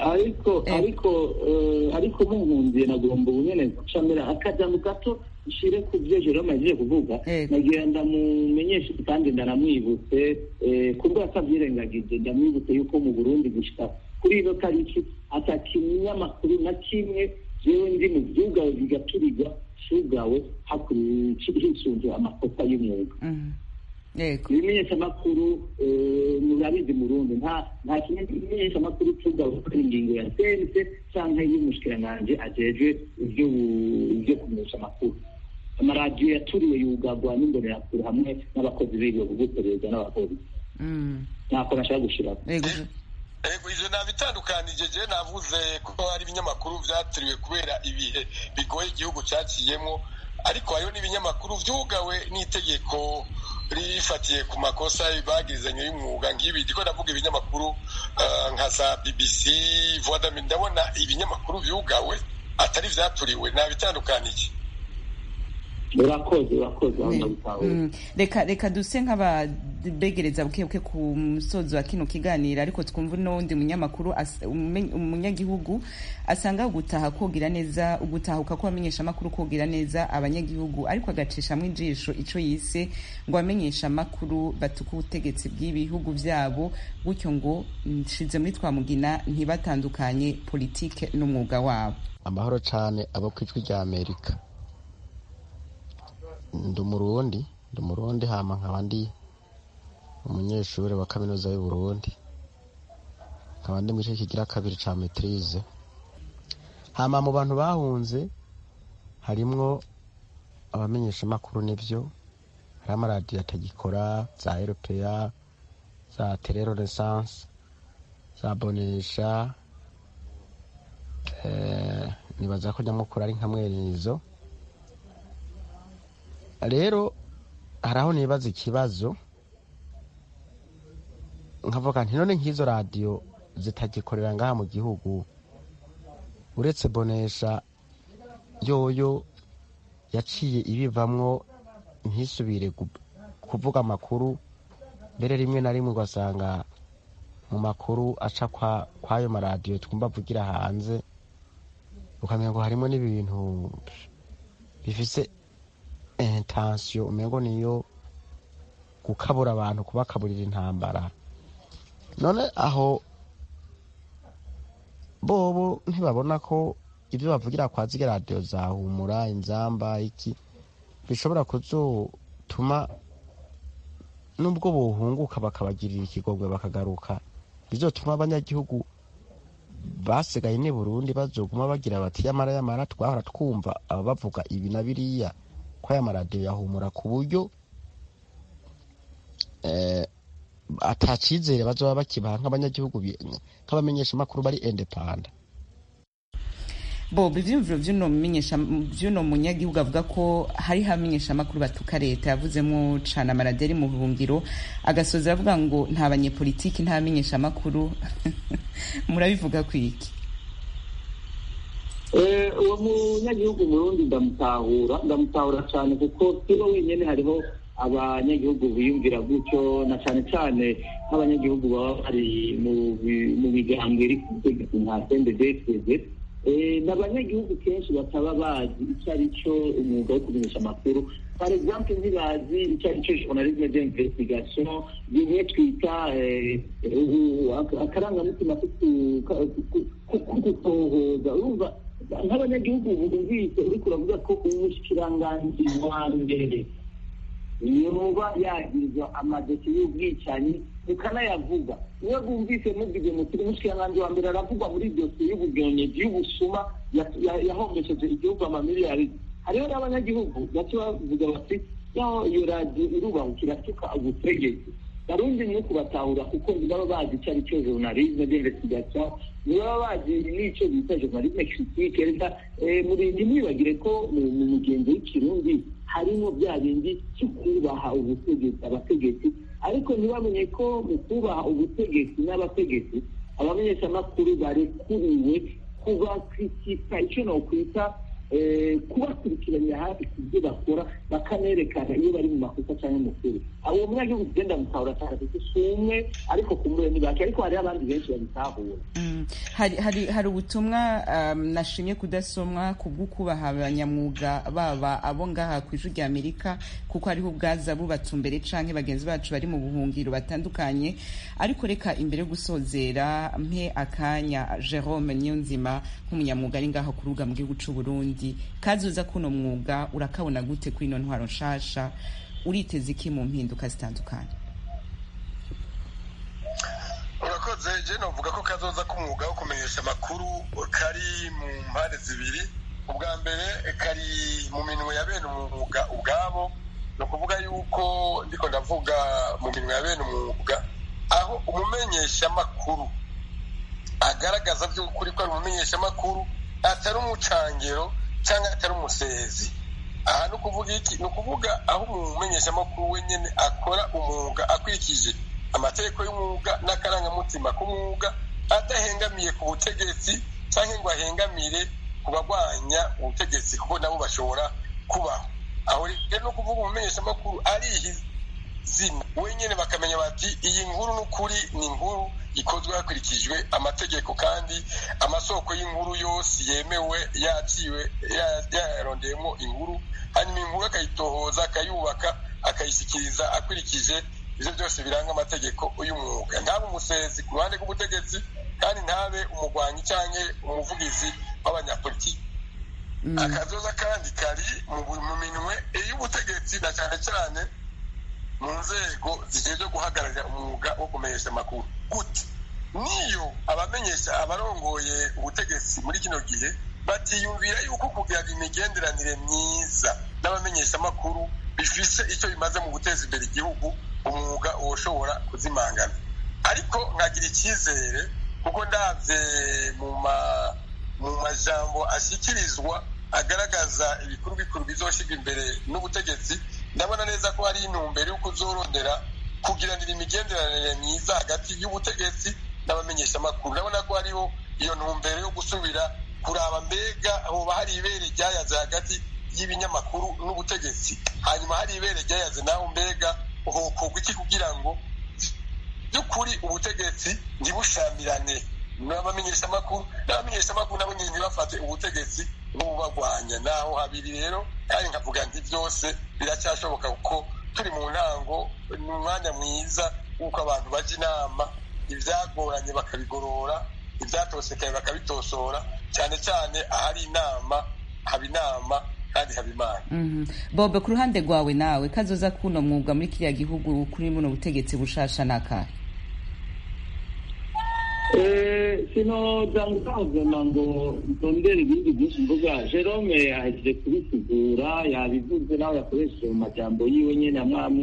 ariko mungundiye nagomba ubunyene gucamira akajambo gato ishire ku byo Jerome agiye kuvuga, nagira ndamumenyesha kandi ndaramwibutse kubwo atabyirengagije, ndamwibutse yuko mu Burundi gushika kuri ino tariki atakinyamakuru na kimwe jewe ndi mu vyugawe bigaturiga shugawe hakurikije amakosa y'umwuga. Ibimenyesha makuru murabizi mu Burundi nta kimenyesha makuru tugawe kuri ingingo ya CNC canke y'umushikiranganje ajeje ivyo kumenyesha makuru. Amaradiyo yaturiwe yugagwa n'imbonerakure hamwe n'abakozi b'ibyo kugupereza n'abapolisi. Ntako nashaka gushira. Ego ivyo nabitandukanije je navuze ko hari ibinyamakuru vyaturiwe kubera ibihe bigoye igihugu cyaciyemo, ariko ayo n'ibinyamakuru vyugawe n'itegeko rifatiye ku makosa bagirizanye y'umwuga. Ngibi ndiko ndavuga ibinyamakuru nka za BBC, Voix d'Amerique, ndabona ibinyamakuru vyugawe atari vyaturiwe. Nabitandukanije. Urakoze reka duse nk'ababegereza bukebuke ku musozo wa kino kiganiro, ariko twumva n'uwundi munyamakuru umunyagihugu asanga ugutaha kogira neza, ugutahuka ko bamenyesha amakuru kogira neza abanyagihugu, ariko agacishamwo ijisho ico yise ngo bamenyesha amakuru batuka ubutegetsi bw'ibihugu vyabo, gutyo ngo nshize muri Twamugina ntibatandukanye politike n'umwuga wabo. Amahoro cane abo kwijwi rya Amerika. Ndi umurundi hama nkaba ndi umunyeshuri wa kaminuza y'u Burundi, nkaba ndi mu gice kigira kabiri ca maîtrise. Hama mu bantu bahunze harimwo abamenyesha makuru, n'ivyo hari amaradiyo atagikora, za Europea, za Tele Renaissance, za Bonesha, nibaza ko nyamukuru ari nka Mwerenizo. Rero haraho nibaza ikibazo nkavuga nti none nk'izo radiyo zitagikorera ngaha mu gihugu, uretse Bonesha yoyo yaciye ibivamwo ntisubire kuvuga amakuru, mbere rimwe na rimwe ugasanga mu makuru aca kwayo maradiyo twumva avugira hanze, ukamenya ngo harimo n'ibintu bifise intention umengo niyo gukabura abantu, kubakaburira intambara. None aho bobo ntibabona ko ibyo bavugira kwa zige radio za Humura, Inzamba, iki bishobora kuzotuma nubwo bohunguka bakabagirira ikigongwe bakagaruka, bizotuma abanyagihugu basigaye ni Burundi bazoguma bagira bati yamara twahora twumva aba bavuga ibi na biriya kwa ya maradiyo yahumura, ku buryo atacizere bazoba bakibaha nk'abanyagihugu nk'abamenyesha makuru bari independent. Bob, ivyumviro vy'uno munyagihugu avuga ko hari hamenyesha amakuru batuka leta yavuzemo cana amaraderi mu buhungiro agasoza avuga ngo nta banyepolitiki nta bamenyesha amakuru murabivuga kwiki? Uwo munyagihugu Murundi ndamutahura cyane kuko sibo wenyene hariho abanyagihugu biyumvira gutyo, na cyane cyane nk'abanyagihugu baba bari mu migambi iri ku butegetsi nka CNDD-FDD. N'abanyagihugu kenshi bataba bazi icyo ari cyo umwuga wo kumenyesha amakuru. Par exemple, ntibazi icyo ari cyo journalisme d'investigation, bimwe twita akarangamutima kugutohoza. Urumva nk'abanyagihugu bumvise uriko uravuga ko umushikiranganji wa mbere yoba yagirizwa amadosiye y'ubwicanyi mukanayavuga, niyo bumvise mubwize muti umushikiranganji wa mbere aravugwa muri dosiye y'uburyonyeji y'ubusuma yahombesheje igihugu amamiliyari. Hariho n'abanyagihugu baca bavuga bati iyo radiyo irubahukira tuka ubutegetsi. Barundi ni kubatahura kuko ntibaba bazi icyo ari cyo journalisme d'investigation, ntibaba bazi n'icyo bita journalisme critique. Reka ntimwibagire ko mu mugenzo w'ikirundi harimo bya bindi cyo kubaha ubutegetsi abategetsi, ariko ntibamenye ko mu kubaha ubutegetsi n'abategetsi abamenyeshamakuru barekuriwe kubakritika, icyo nokwita kubakurikiranya hafi ku byo bakora, bakanerekana iyo bari mu makosa cyangwa mukuru. Abo munyagihugu tugenda mutahura cyane kuko si umwe, ariko kumure ni bake, ariko hariho abandi benshi babitahura. Hari ubutumwa nashimye kudasomwa kubw'ukubaha abanyamwuga baba abo ngaha ku ijwi rya Amerika, kuko hariho ubwaza bubatumbere canke bagenzi bacu bari mu buhungiro batandukanye. Ariko reka imbere yo gusozera mpe akanya Jerome Niyonzima nk'umunyamwuga ari ngaho kuruga mu gihugu c'u Burundi, kazoza kuno mwuga urakabona gute kuri ino ntwaro nshasha? Uriteze iki mu mpinduka zitandukanye? Urakoze. Je novuga ko kazoza k'umwuga wo kumenyesha amakuru kari mu mpande zibiri. Ubwa mbere kari mu minwe ya bene umwuga ubwabo, no kuvuga yuko ndiko ndavuga mu minwe ya bene umwuga, aho umumenyesha amakuru agaragaza by'ukuri ko ari umumenyesha amakuru, atari umucangero cyangwa atari umusezi. Aha no kuvuga iki? No kuvuga aho umumenyesha amakuru wenyene akora umwuga akurikije amategeko y'umwuga n'akarangamutima k'umwuga, adahengamiye ku butegetsi cyangwa ngo ahengamire ku bagwanya ubutegetsi, kuko nabo bashobora kubaho. Aho rero no kuvuga umumenyesha amakuru arihizina wenyene, bakamenya bati iyi nkuru n'ukuri ni inkuru ikozwe hakurikijwe amategeko, kandi amasoko y'inkuru yose yemewe yaciwe yarondeyemo inkuru, hanyuma inkuru akayitohoza akayubaka akayishyikiriza akurikije ivyo byose biranga amategeko y'umwuga. Ntabe umusezi ku ruhande rw'ubutegetsi, kandi ntabe umugwanyi canke umuvugizi w'abanyapolitiki. Akazoza kandi kari mu minwe y'ubutegetsi, na cyane cyane mu nzego zijejwe guhagararira umwuga wo kumenyesha amakuru. Gute? Niyo abamenyesha abarongoye ubutegetsi muri kino gihe batiyumvira yuko kugira imigenderanire myiza n'abamenyesha amakuru bifise icyo bimaze mu guteza imbere igihugu, umwuga woshobora kuzimangana. Ariko nkagira icyizere, kuko ndavye mu majambo ashyikirizwa agaragaza ibikuru bikuru bizoshirwa imbere n'ubutegetsi, ndabona neza ko hari intumbero yo kuzorondera kugiranira imigenderanire myiza hagati y'ubutegetsi n'abamenyesha amakuru. Ndabona ko hariho iyo ntumbero yo gusubira kuraba mbega hoba hari ibere ryayaze hagati y'ibinyamakuru n'ubutegetsi, hanyuma hari ibere ryayaze naho mbega hokorwa iki kugira ngo by'ukuri ubutegetsi ntibushamirane n'abamenyesha amakuru nabo nyine ntibafate ubutegetsi n'ububagwanya. Naho habiri rero, kandi nkavuga nti byose biracyashoboka, kuko turi mu ntango, ni umwanya mwiza w'uko abantu bajya inama, ibyagoranye bakabigorora, ibyatosekaye bakabitosora, cyane cyane ahari inama haba inama kandi haba imana. Bob, ku ruhande rwawe nawe kazoza kuno mwuga muri kiriya gihugu kuri buno butegetsi bushasha nakahe? sinodangazana ngo ndondere ibindi byinshi mvuga. Jerome ahejeje kubisigura, yabivuze nawe yakoresheje mu majambo yiwe nyene amwe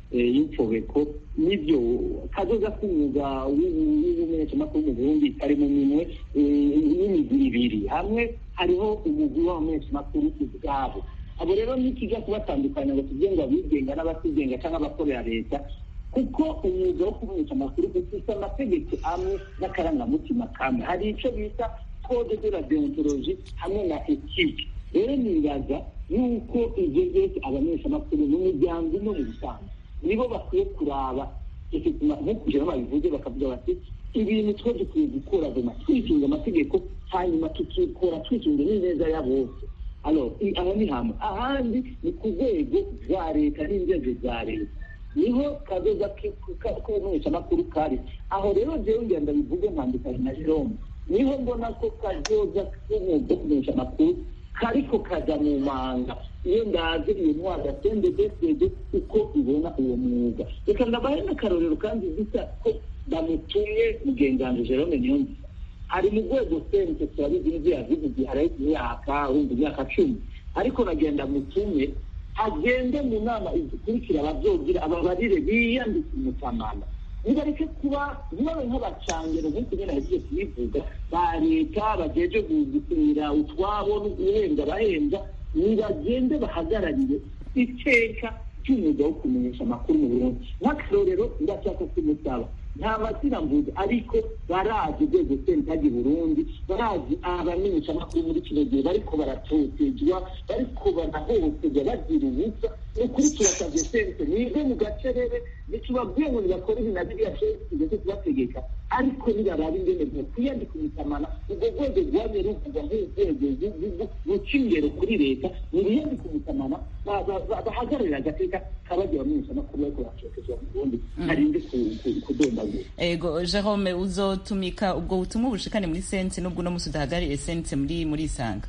y'imfobeko n'ibyo kazoza k'umwuga w'ubumenyeshamakuru mu Burundi kari mu minwe y'imigwi ibiri. Hamwe hariho umugwi w'abamenyeshamakuru ubwabo, abo rero nikijya kubatandukanya ngo tuvuge ngo abigenga n'abatigenga cyangwa abakorera leta, kuko umwuga wo kumenyesha amakuru ufite amategeko amwe n'akarangamutima kamwe. Hari icyo bita code de la déontologie hamwe na ethique. Rero nibaza yuko ibyo byose abamenyeshamakuru mu miryango no mu busanzwe nibo bakwiye kuraba nko kugira babivuze bakavuga bati ibintu twe dukwiye gukora twisunga amategeko, hanyuma tukikora twisunga n'ineza ya bose. Aho ni hamwe. Ahandi ni ku rwego rwa leta n'inzego za leta, niho kazoza k'ubumenyeshamakuru kari. Aho rero jewe ngenda bivuge ntandukanye na Jerome, niho mbona ko kazoza k'umwuga wo kumenyesha amakuru kariko kaja mu manga. Iyo ndaje iyo ntwara CNDD-FDD uko ibona uwo mwuga, reka ndabahe n'akarorero kandi bisa ko bamutumye mugenzi Jerome Niyonzima ari mu rwego sente turabizi n'ivyo yavuze igihe hari imyaka 10, ariko nagenda mutumye agende mu nama izikurikira abavyogira ababarire biyandika umutamana. Nibareke kuba nibabe nk'abacangero nk'uko nyene yagiye kubivuga ba leta bajeje gusinyira utwabo no guhembwa bahembwa, nibagende bahagararire iteka ry'umwuga wo kumenyesha amakuru mu Burundi. Nk'akarorero ndashaka kumusaba, nta mazina mvuze ariko barazi urwego sentagi Burundi, barazi abamenyesha amakuru muri kino gihe bariko baratotezwa, bariko banahohoterwa bagira ubusa. Ni ukuri turasabye sente nive mu gacerere, ntitubabwiye ngo nibakore ibi na biriya tugeze kubategeka, ariko nibarabe ingene bokwiyandika umutamana. Ubwo rwego rwamye ruvuga nk'urwego ruca ingero kuri leta, nibiyandika umutamana bahagararira agateka kabagira abamenyesha amakuru bariko baratotezwa mu Burundi, harinde kudondagura. Ego Jerome, uzotumika ubwo butumwa bushikane muri sense nubwo no musi udahagarariye sense muri Isanga?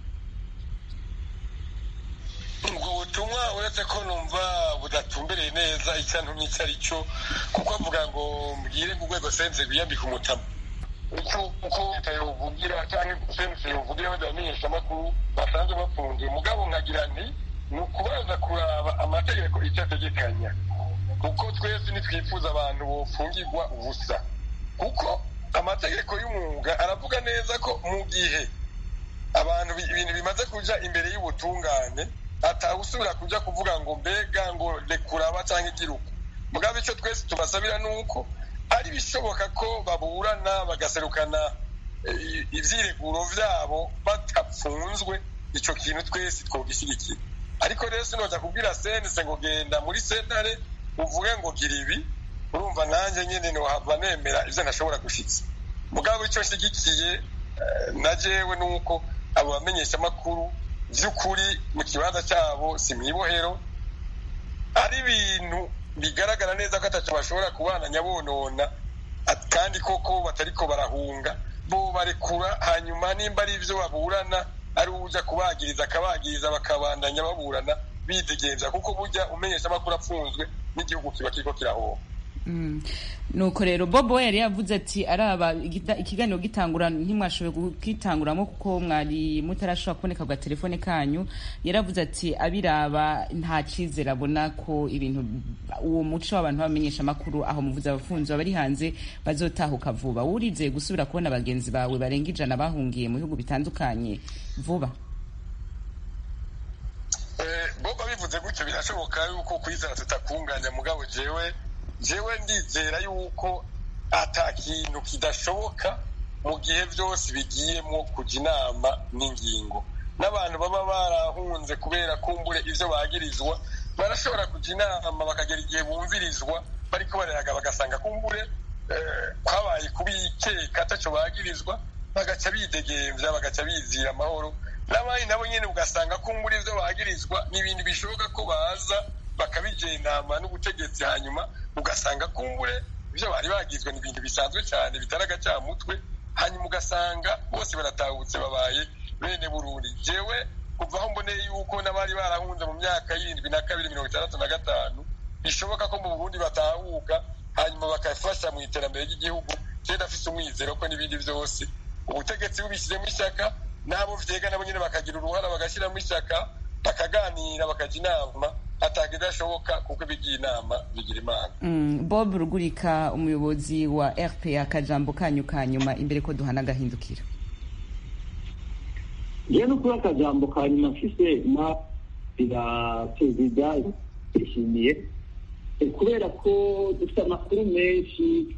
Ubwo butumwa uretse ko numva budatumbereye neza icyantumye icyo ari cyo, kuko avuga ngo mbwire mu rwego sense rwiyambika umutama. Uko leta yovugira cyangwa sense yovugira abamenyesha amakuru basanzwe bafunze, mugabo nkagira nti ni ukubanza kuraba amategeko icyo ategekanya, kuko twese ntitwifuza abantu bofungirwa ubusa. Kuko amategeko y'umwuga aravuga neza ko mu gihe abantu ibintu bimaze kuja imbere y'ubutungane atawusubira kuja kuvuga ngo mbega ngo rekuraba cyangwa igiruka. Mugabo icyo twese tubasabira nuko ari bishoboka ko baburana bagaserukana ivyireguro vyabo batapfunzwe, ico kintu twese twogishyigikira. Ariko rero sinoja kubwira sense ngo genda muri sentare uvuge ngo gira ibi, urumva nanjye nyene nohava nemera ivyo ntashobora gushitsa. Mugabo icyo nshyigikiye na jewe nuko abo bamenyesha amakuru vy'ukuri mu kibanza cyabo si mwibohero, ari ibintu bigaragara neza ko ataco bashobora kubana nyabonona, kandi koko batariko barahunga, bo barekura. Hanyuma nimba ari ivyo baburana ari uja kubagiriza akabagiriza, bakabandanya baburana bidegenza, kuko burya umenyesha amakuru apfunzwe n'igihugu kiba kiriko kirahomba. Nuko rero Bobo yari yavuze ati araba ikiganiro gitangura ntimwashoboye kugitanguramo kuko mwari mutarashobora kuboneka bwa telefone kanyu. Yaravuze ati abiraba nta cizera abona ko ibintu uwo muco w'abantu bamenyesha amakuru aho muvuze abafunzi bari hanze bazotahuka vuba. Urizeye gusubira kubona abagenzi bawe barenga 100 bahungiye mu bihugu bitandukanye vuba? Bobo bivuze gutyo birashoboka yuko kwizera tutakunganya, mugabo jewe ndizera yuko ata kintu kidashoboka mu gihe byose bigiyemo kuja inama n'ingingo. N'abantu baba barahunze kubera kumbure ivyo bagirizwa barashobora kuja inama bakagera igihe bumvirizwa bariko barayaga, bagasanga kumbure kwabaye kubikeka ataco bagirizwa, bagaca bidegemvya, bagaca bizira amahoro. N'abandi nabo nyene ugasanga kumbure ivyo bagirizwa n'ibindi bishoboka ko baza bakabije inama n'ubutegetsi, hanyuma ugasanga kumbure ivyo bari bagizwe n'ibintu bisanzwe cyane bitaraga cya mutwe, hanyuma ugasanga bose baratahutse babaye bene Burundi. Jewe kuva aho mboneye yuko n'abari barahunze mu myaka y'indwi na 1965 bishoboka ko mu Burundi batahuka hanyuma bakafasha mu iterambere ry'igihugu, je ndafise umwizero ko n'ibindi vyose ubutegetsi bubishyizemo ishyaka, nabo vyega nabo nyene bakagira uruhara bagashyiramo ishyaka, bakaganira, bakaja inama, atagidashoboka kuko ibigiye inama bigira imana. Bob Rugurika, umuyobozi wa RPA, akajambo kanyu ka nyuma imbere ko duhana agahindukira. Yewe no kuba akajambo ka nyuma mfise na perezida yishimiye kubera ko dufite amakuru menshi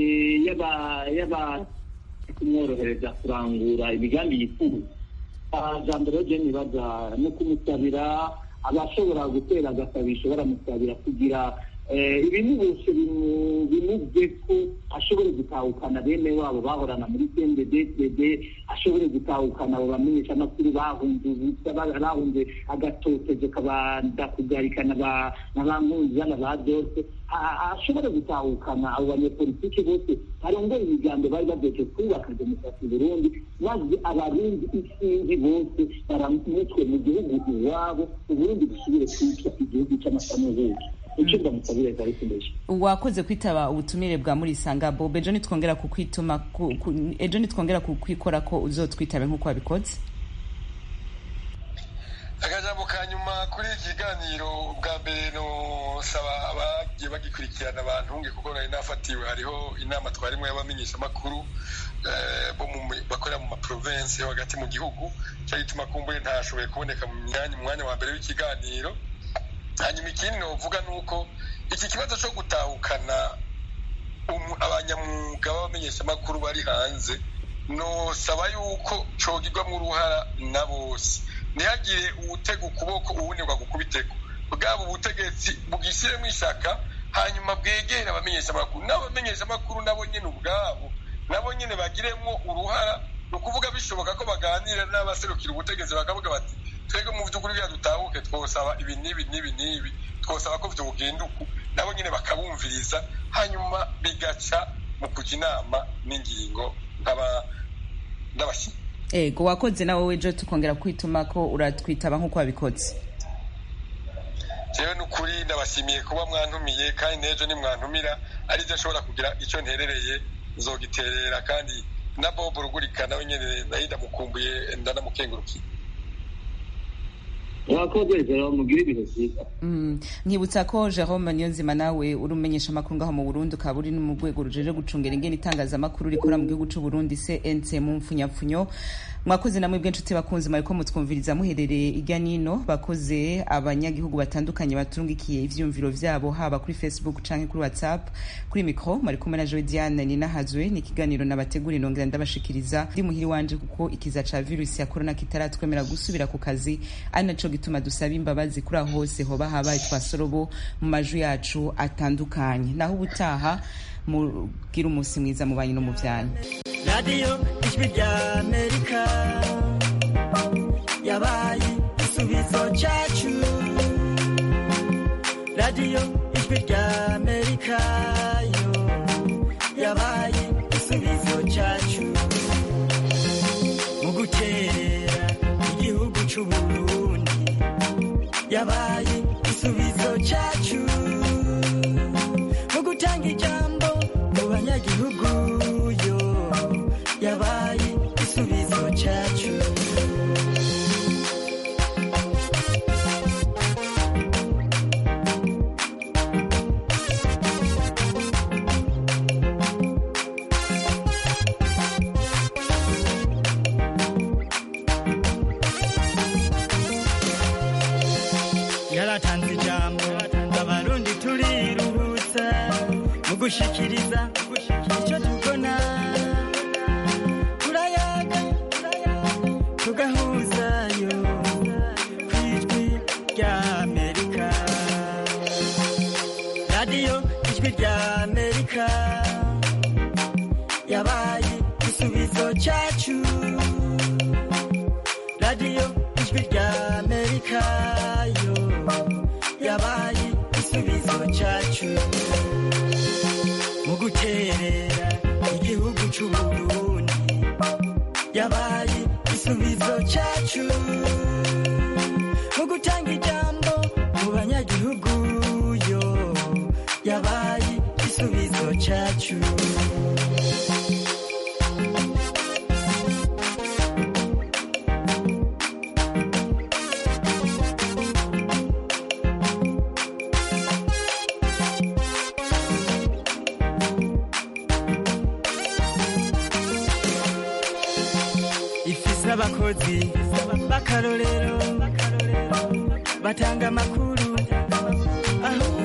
yaba kumworohereza kurangura imigambi yifuza. Jambo rero je nibaza no kumusabira abashobora gutera agasabisho baramusabira kugira ibintu bose bimubye ko ashobore gutahukana bene wabo bahorana muri CNDD-FDD, ashobore gutahukana abo bamenyesha amakuru bahunze agatotezo kabanda kugarikana n'abankunzi ba byose, ashobore gutahukana abo banyepolitiki bose barongera imigambi bari bageje kubaka demokarasi Burundi, maze abarundi isinzi bose baramutwe mu gihugu iwabo, Uburundi busubire kwitwa igihugu cy'amasamuhuzo. Wakoze kwitaba ubutumire bwa Murisanga Bob. Ejo nitwongera kukwituma ejo nitwongera kukwikora ko uzotwitabe nk'uko wabikoze. Akajambo ka nyuma kuri ikiganiro bwa mbere no saba abagiye bagikurikirana abantu kuko nari nafatiwe, hariho inama twarimwe y'abamenyesha amakuru bo bakorera mu province yo hagati mu gihugu, cyo gituma kumbuye ntashoboye kuboneka mu mwanya wa mbere w'ikiganiro. Hanyuma ikindi novuga nuko iki kibazo cyo gutahukana abanyamwuga b'abamenyesha amakuru bari hanze no saba yuko cogirwamo uruhara na bose, ntihagire uwutega ukuboko uwunirwa gukubiteko, bwabo ubutegetsi bugishyiremo ishaka hanyuma bwegera abamenyesha amakuru, n'abamenyesha amakuru nabo nyene ubwabo nabo nyene bagiremo uruhara, no kuvuga bishoboka ko baganira n'abaserukira ubutegetsi bakavuga bati twebwe mu by'ukuri bya dutahuke twosaba ibi n'ibi twosaba ko byo bugenda uku, nabo nyine bakabumviriza hanyuma bigaca mu kujya inama n'ingingo n'abashyi. Ego wakoze nawe wejo tukongera kwituma ko uratwitaba nk'uko wabikoze. Jewe n'ukuri ndabashimiye kuba mwantumiye, kandi nejo nimwantumira ari byo ashobora kugira icyo nterereye nzogiterera, kandi na Bob Rugurika nawe nyene nahida mukumbuye ndanamukengurukiye. Nkibutsa ko Jerome Niyonzima nawe urumenyesha amakuru ngaho mu Burundi, ukaba uri no mu rwego rujeje gucungera ingene itangazamakuru rikora mu gihugu c'u Burundi CNC mu mfunyapfunyo. Mwakoze namwe bw'enshuti bakunzi mariko mutwumviriza muherereye irya nino, bakoze abanyagihugu batandukanye baturungikiye ivyumviro vyabo haba kuri Facebook canke kuri WhatsApp. Kuri micro mariko kumwe na Joy Diane Ninahazwe, ni ikiganiro nabategura nongera ndabashikiriza ndi muhiri wanje kuko ikiza ca virus ya corona kitaratwemera gusubira ku kazi, ari naco gituma dusaba imbabazi kuri aho hose hoba habaye twasorobo mu maju yacu atandukanye. Naho ubutaha mugira umunsi mwiza mu banyu no mu vyanyu. Radio Ijwi rya Amerika yabaye igisubizo cyacu. Radio Ijwi rya Amerika yo yabaye igisubizo cyacu mu guterera igihugu cy'u Burundi, yabaye igisubizo cyacu mu gutanga ijambo mu banyagihugu yo yabaye igisubizo cyacu. Yaratanze ijambo abarundi turiruhutsa mu gushikiriza icyo tubona, turayaga tugahuzayo ku Ijwi rya Amerika. Radio Ijwi rya Amerika yabaye igisubizo cyacu. Radio Ijwi rya Amerika yo yabaye igisubizo cyacu mu guterera igihugu cy'u Burundi, yabaye igisubizo cyacu mu gutanga ijambo mu banyagihugu yo yabaye igisubizo cyacu. abakozi b'akarorero batanga amakuru aho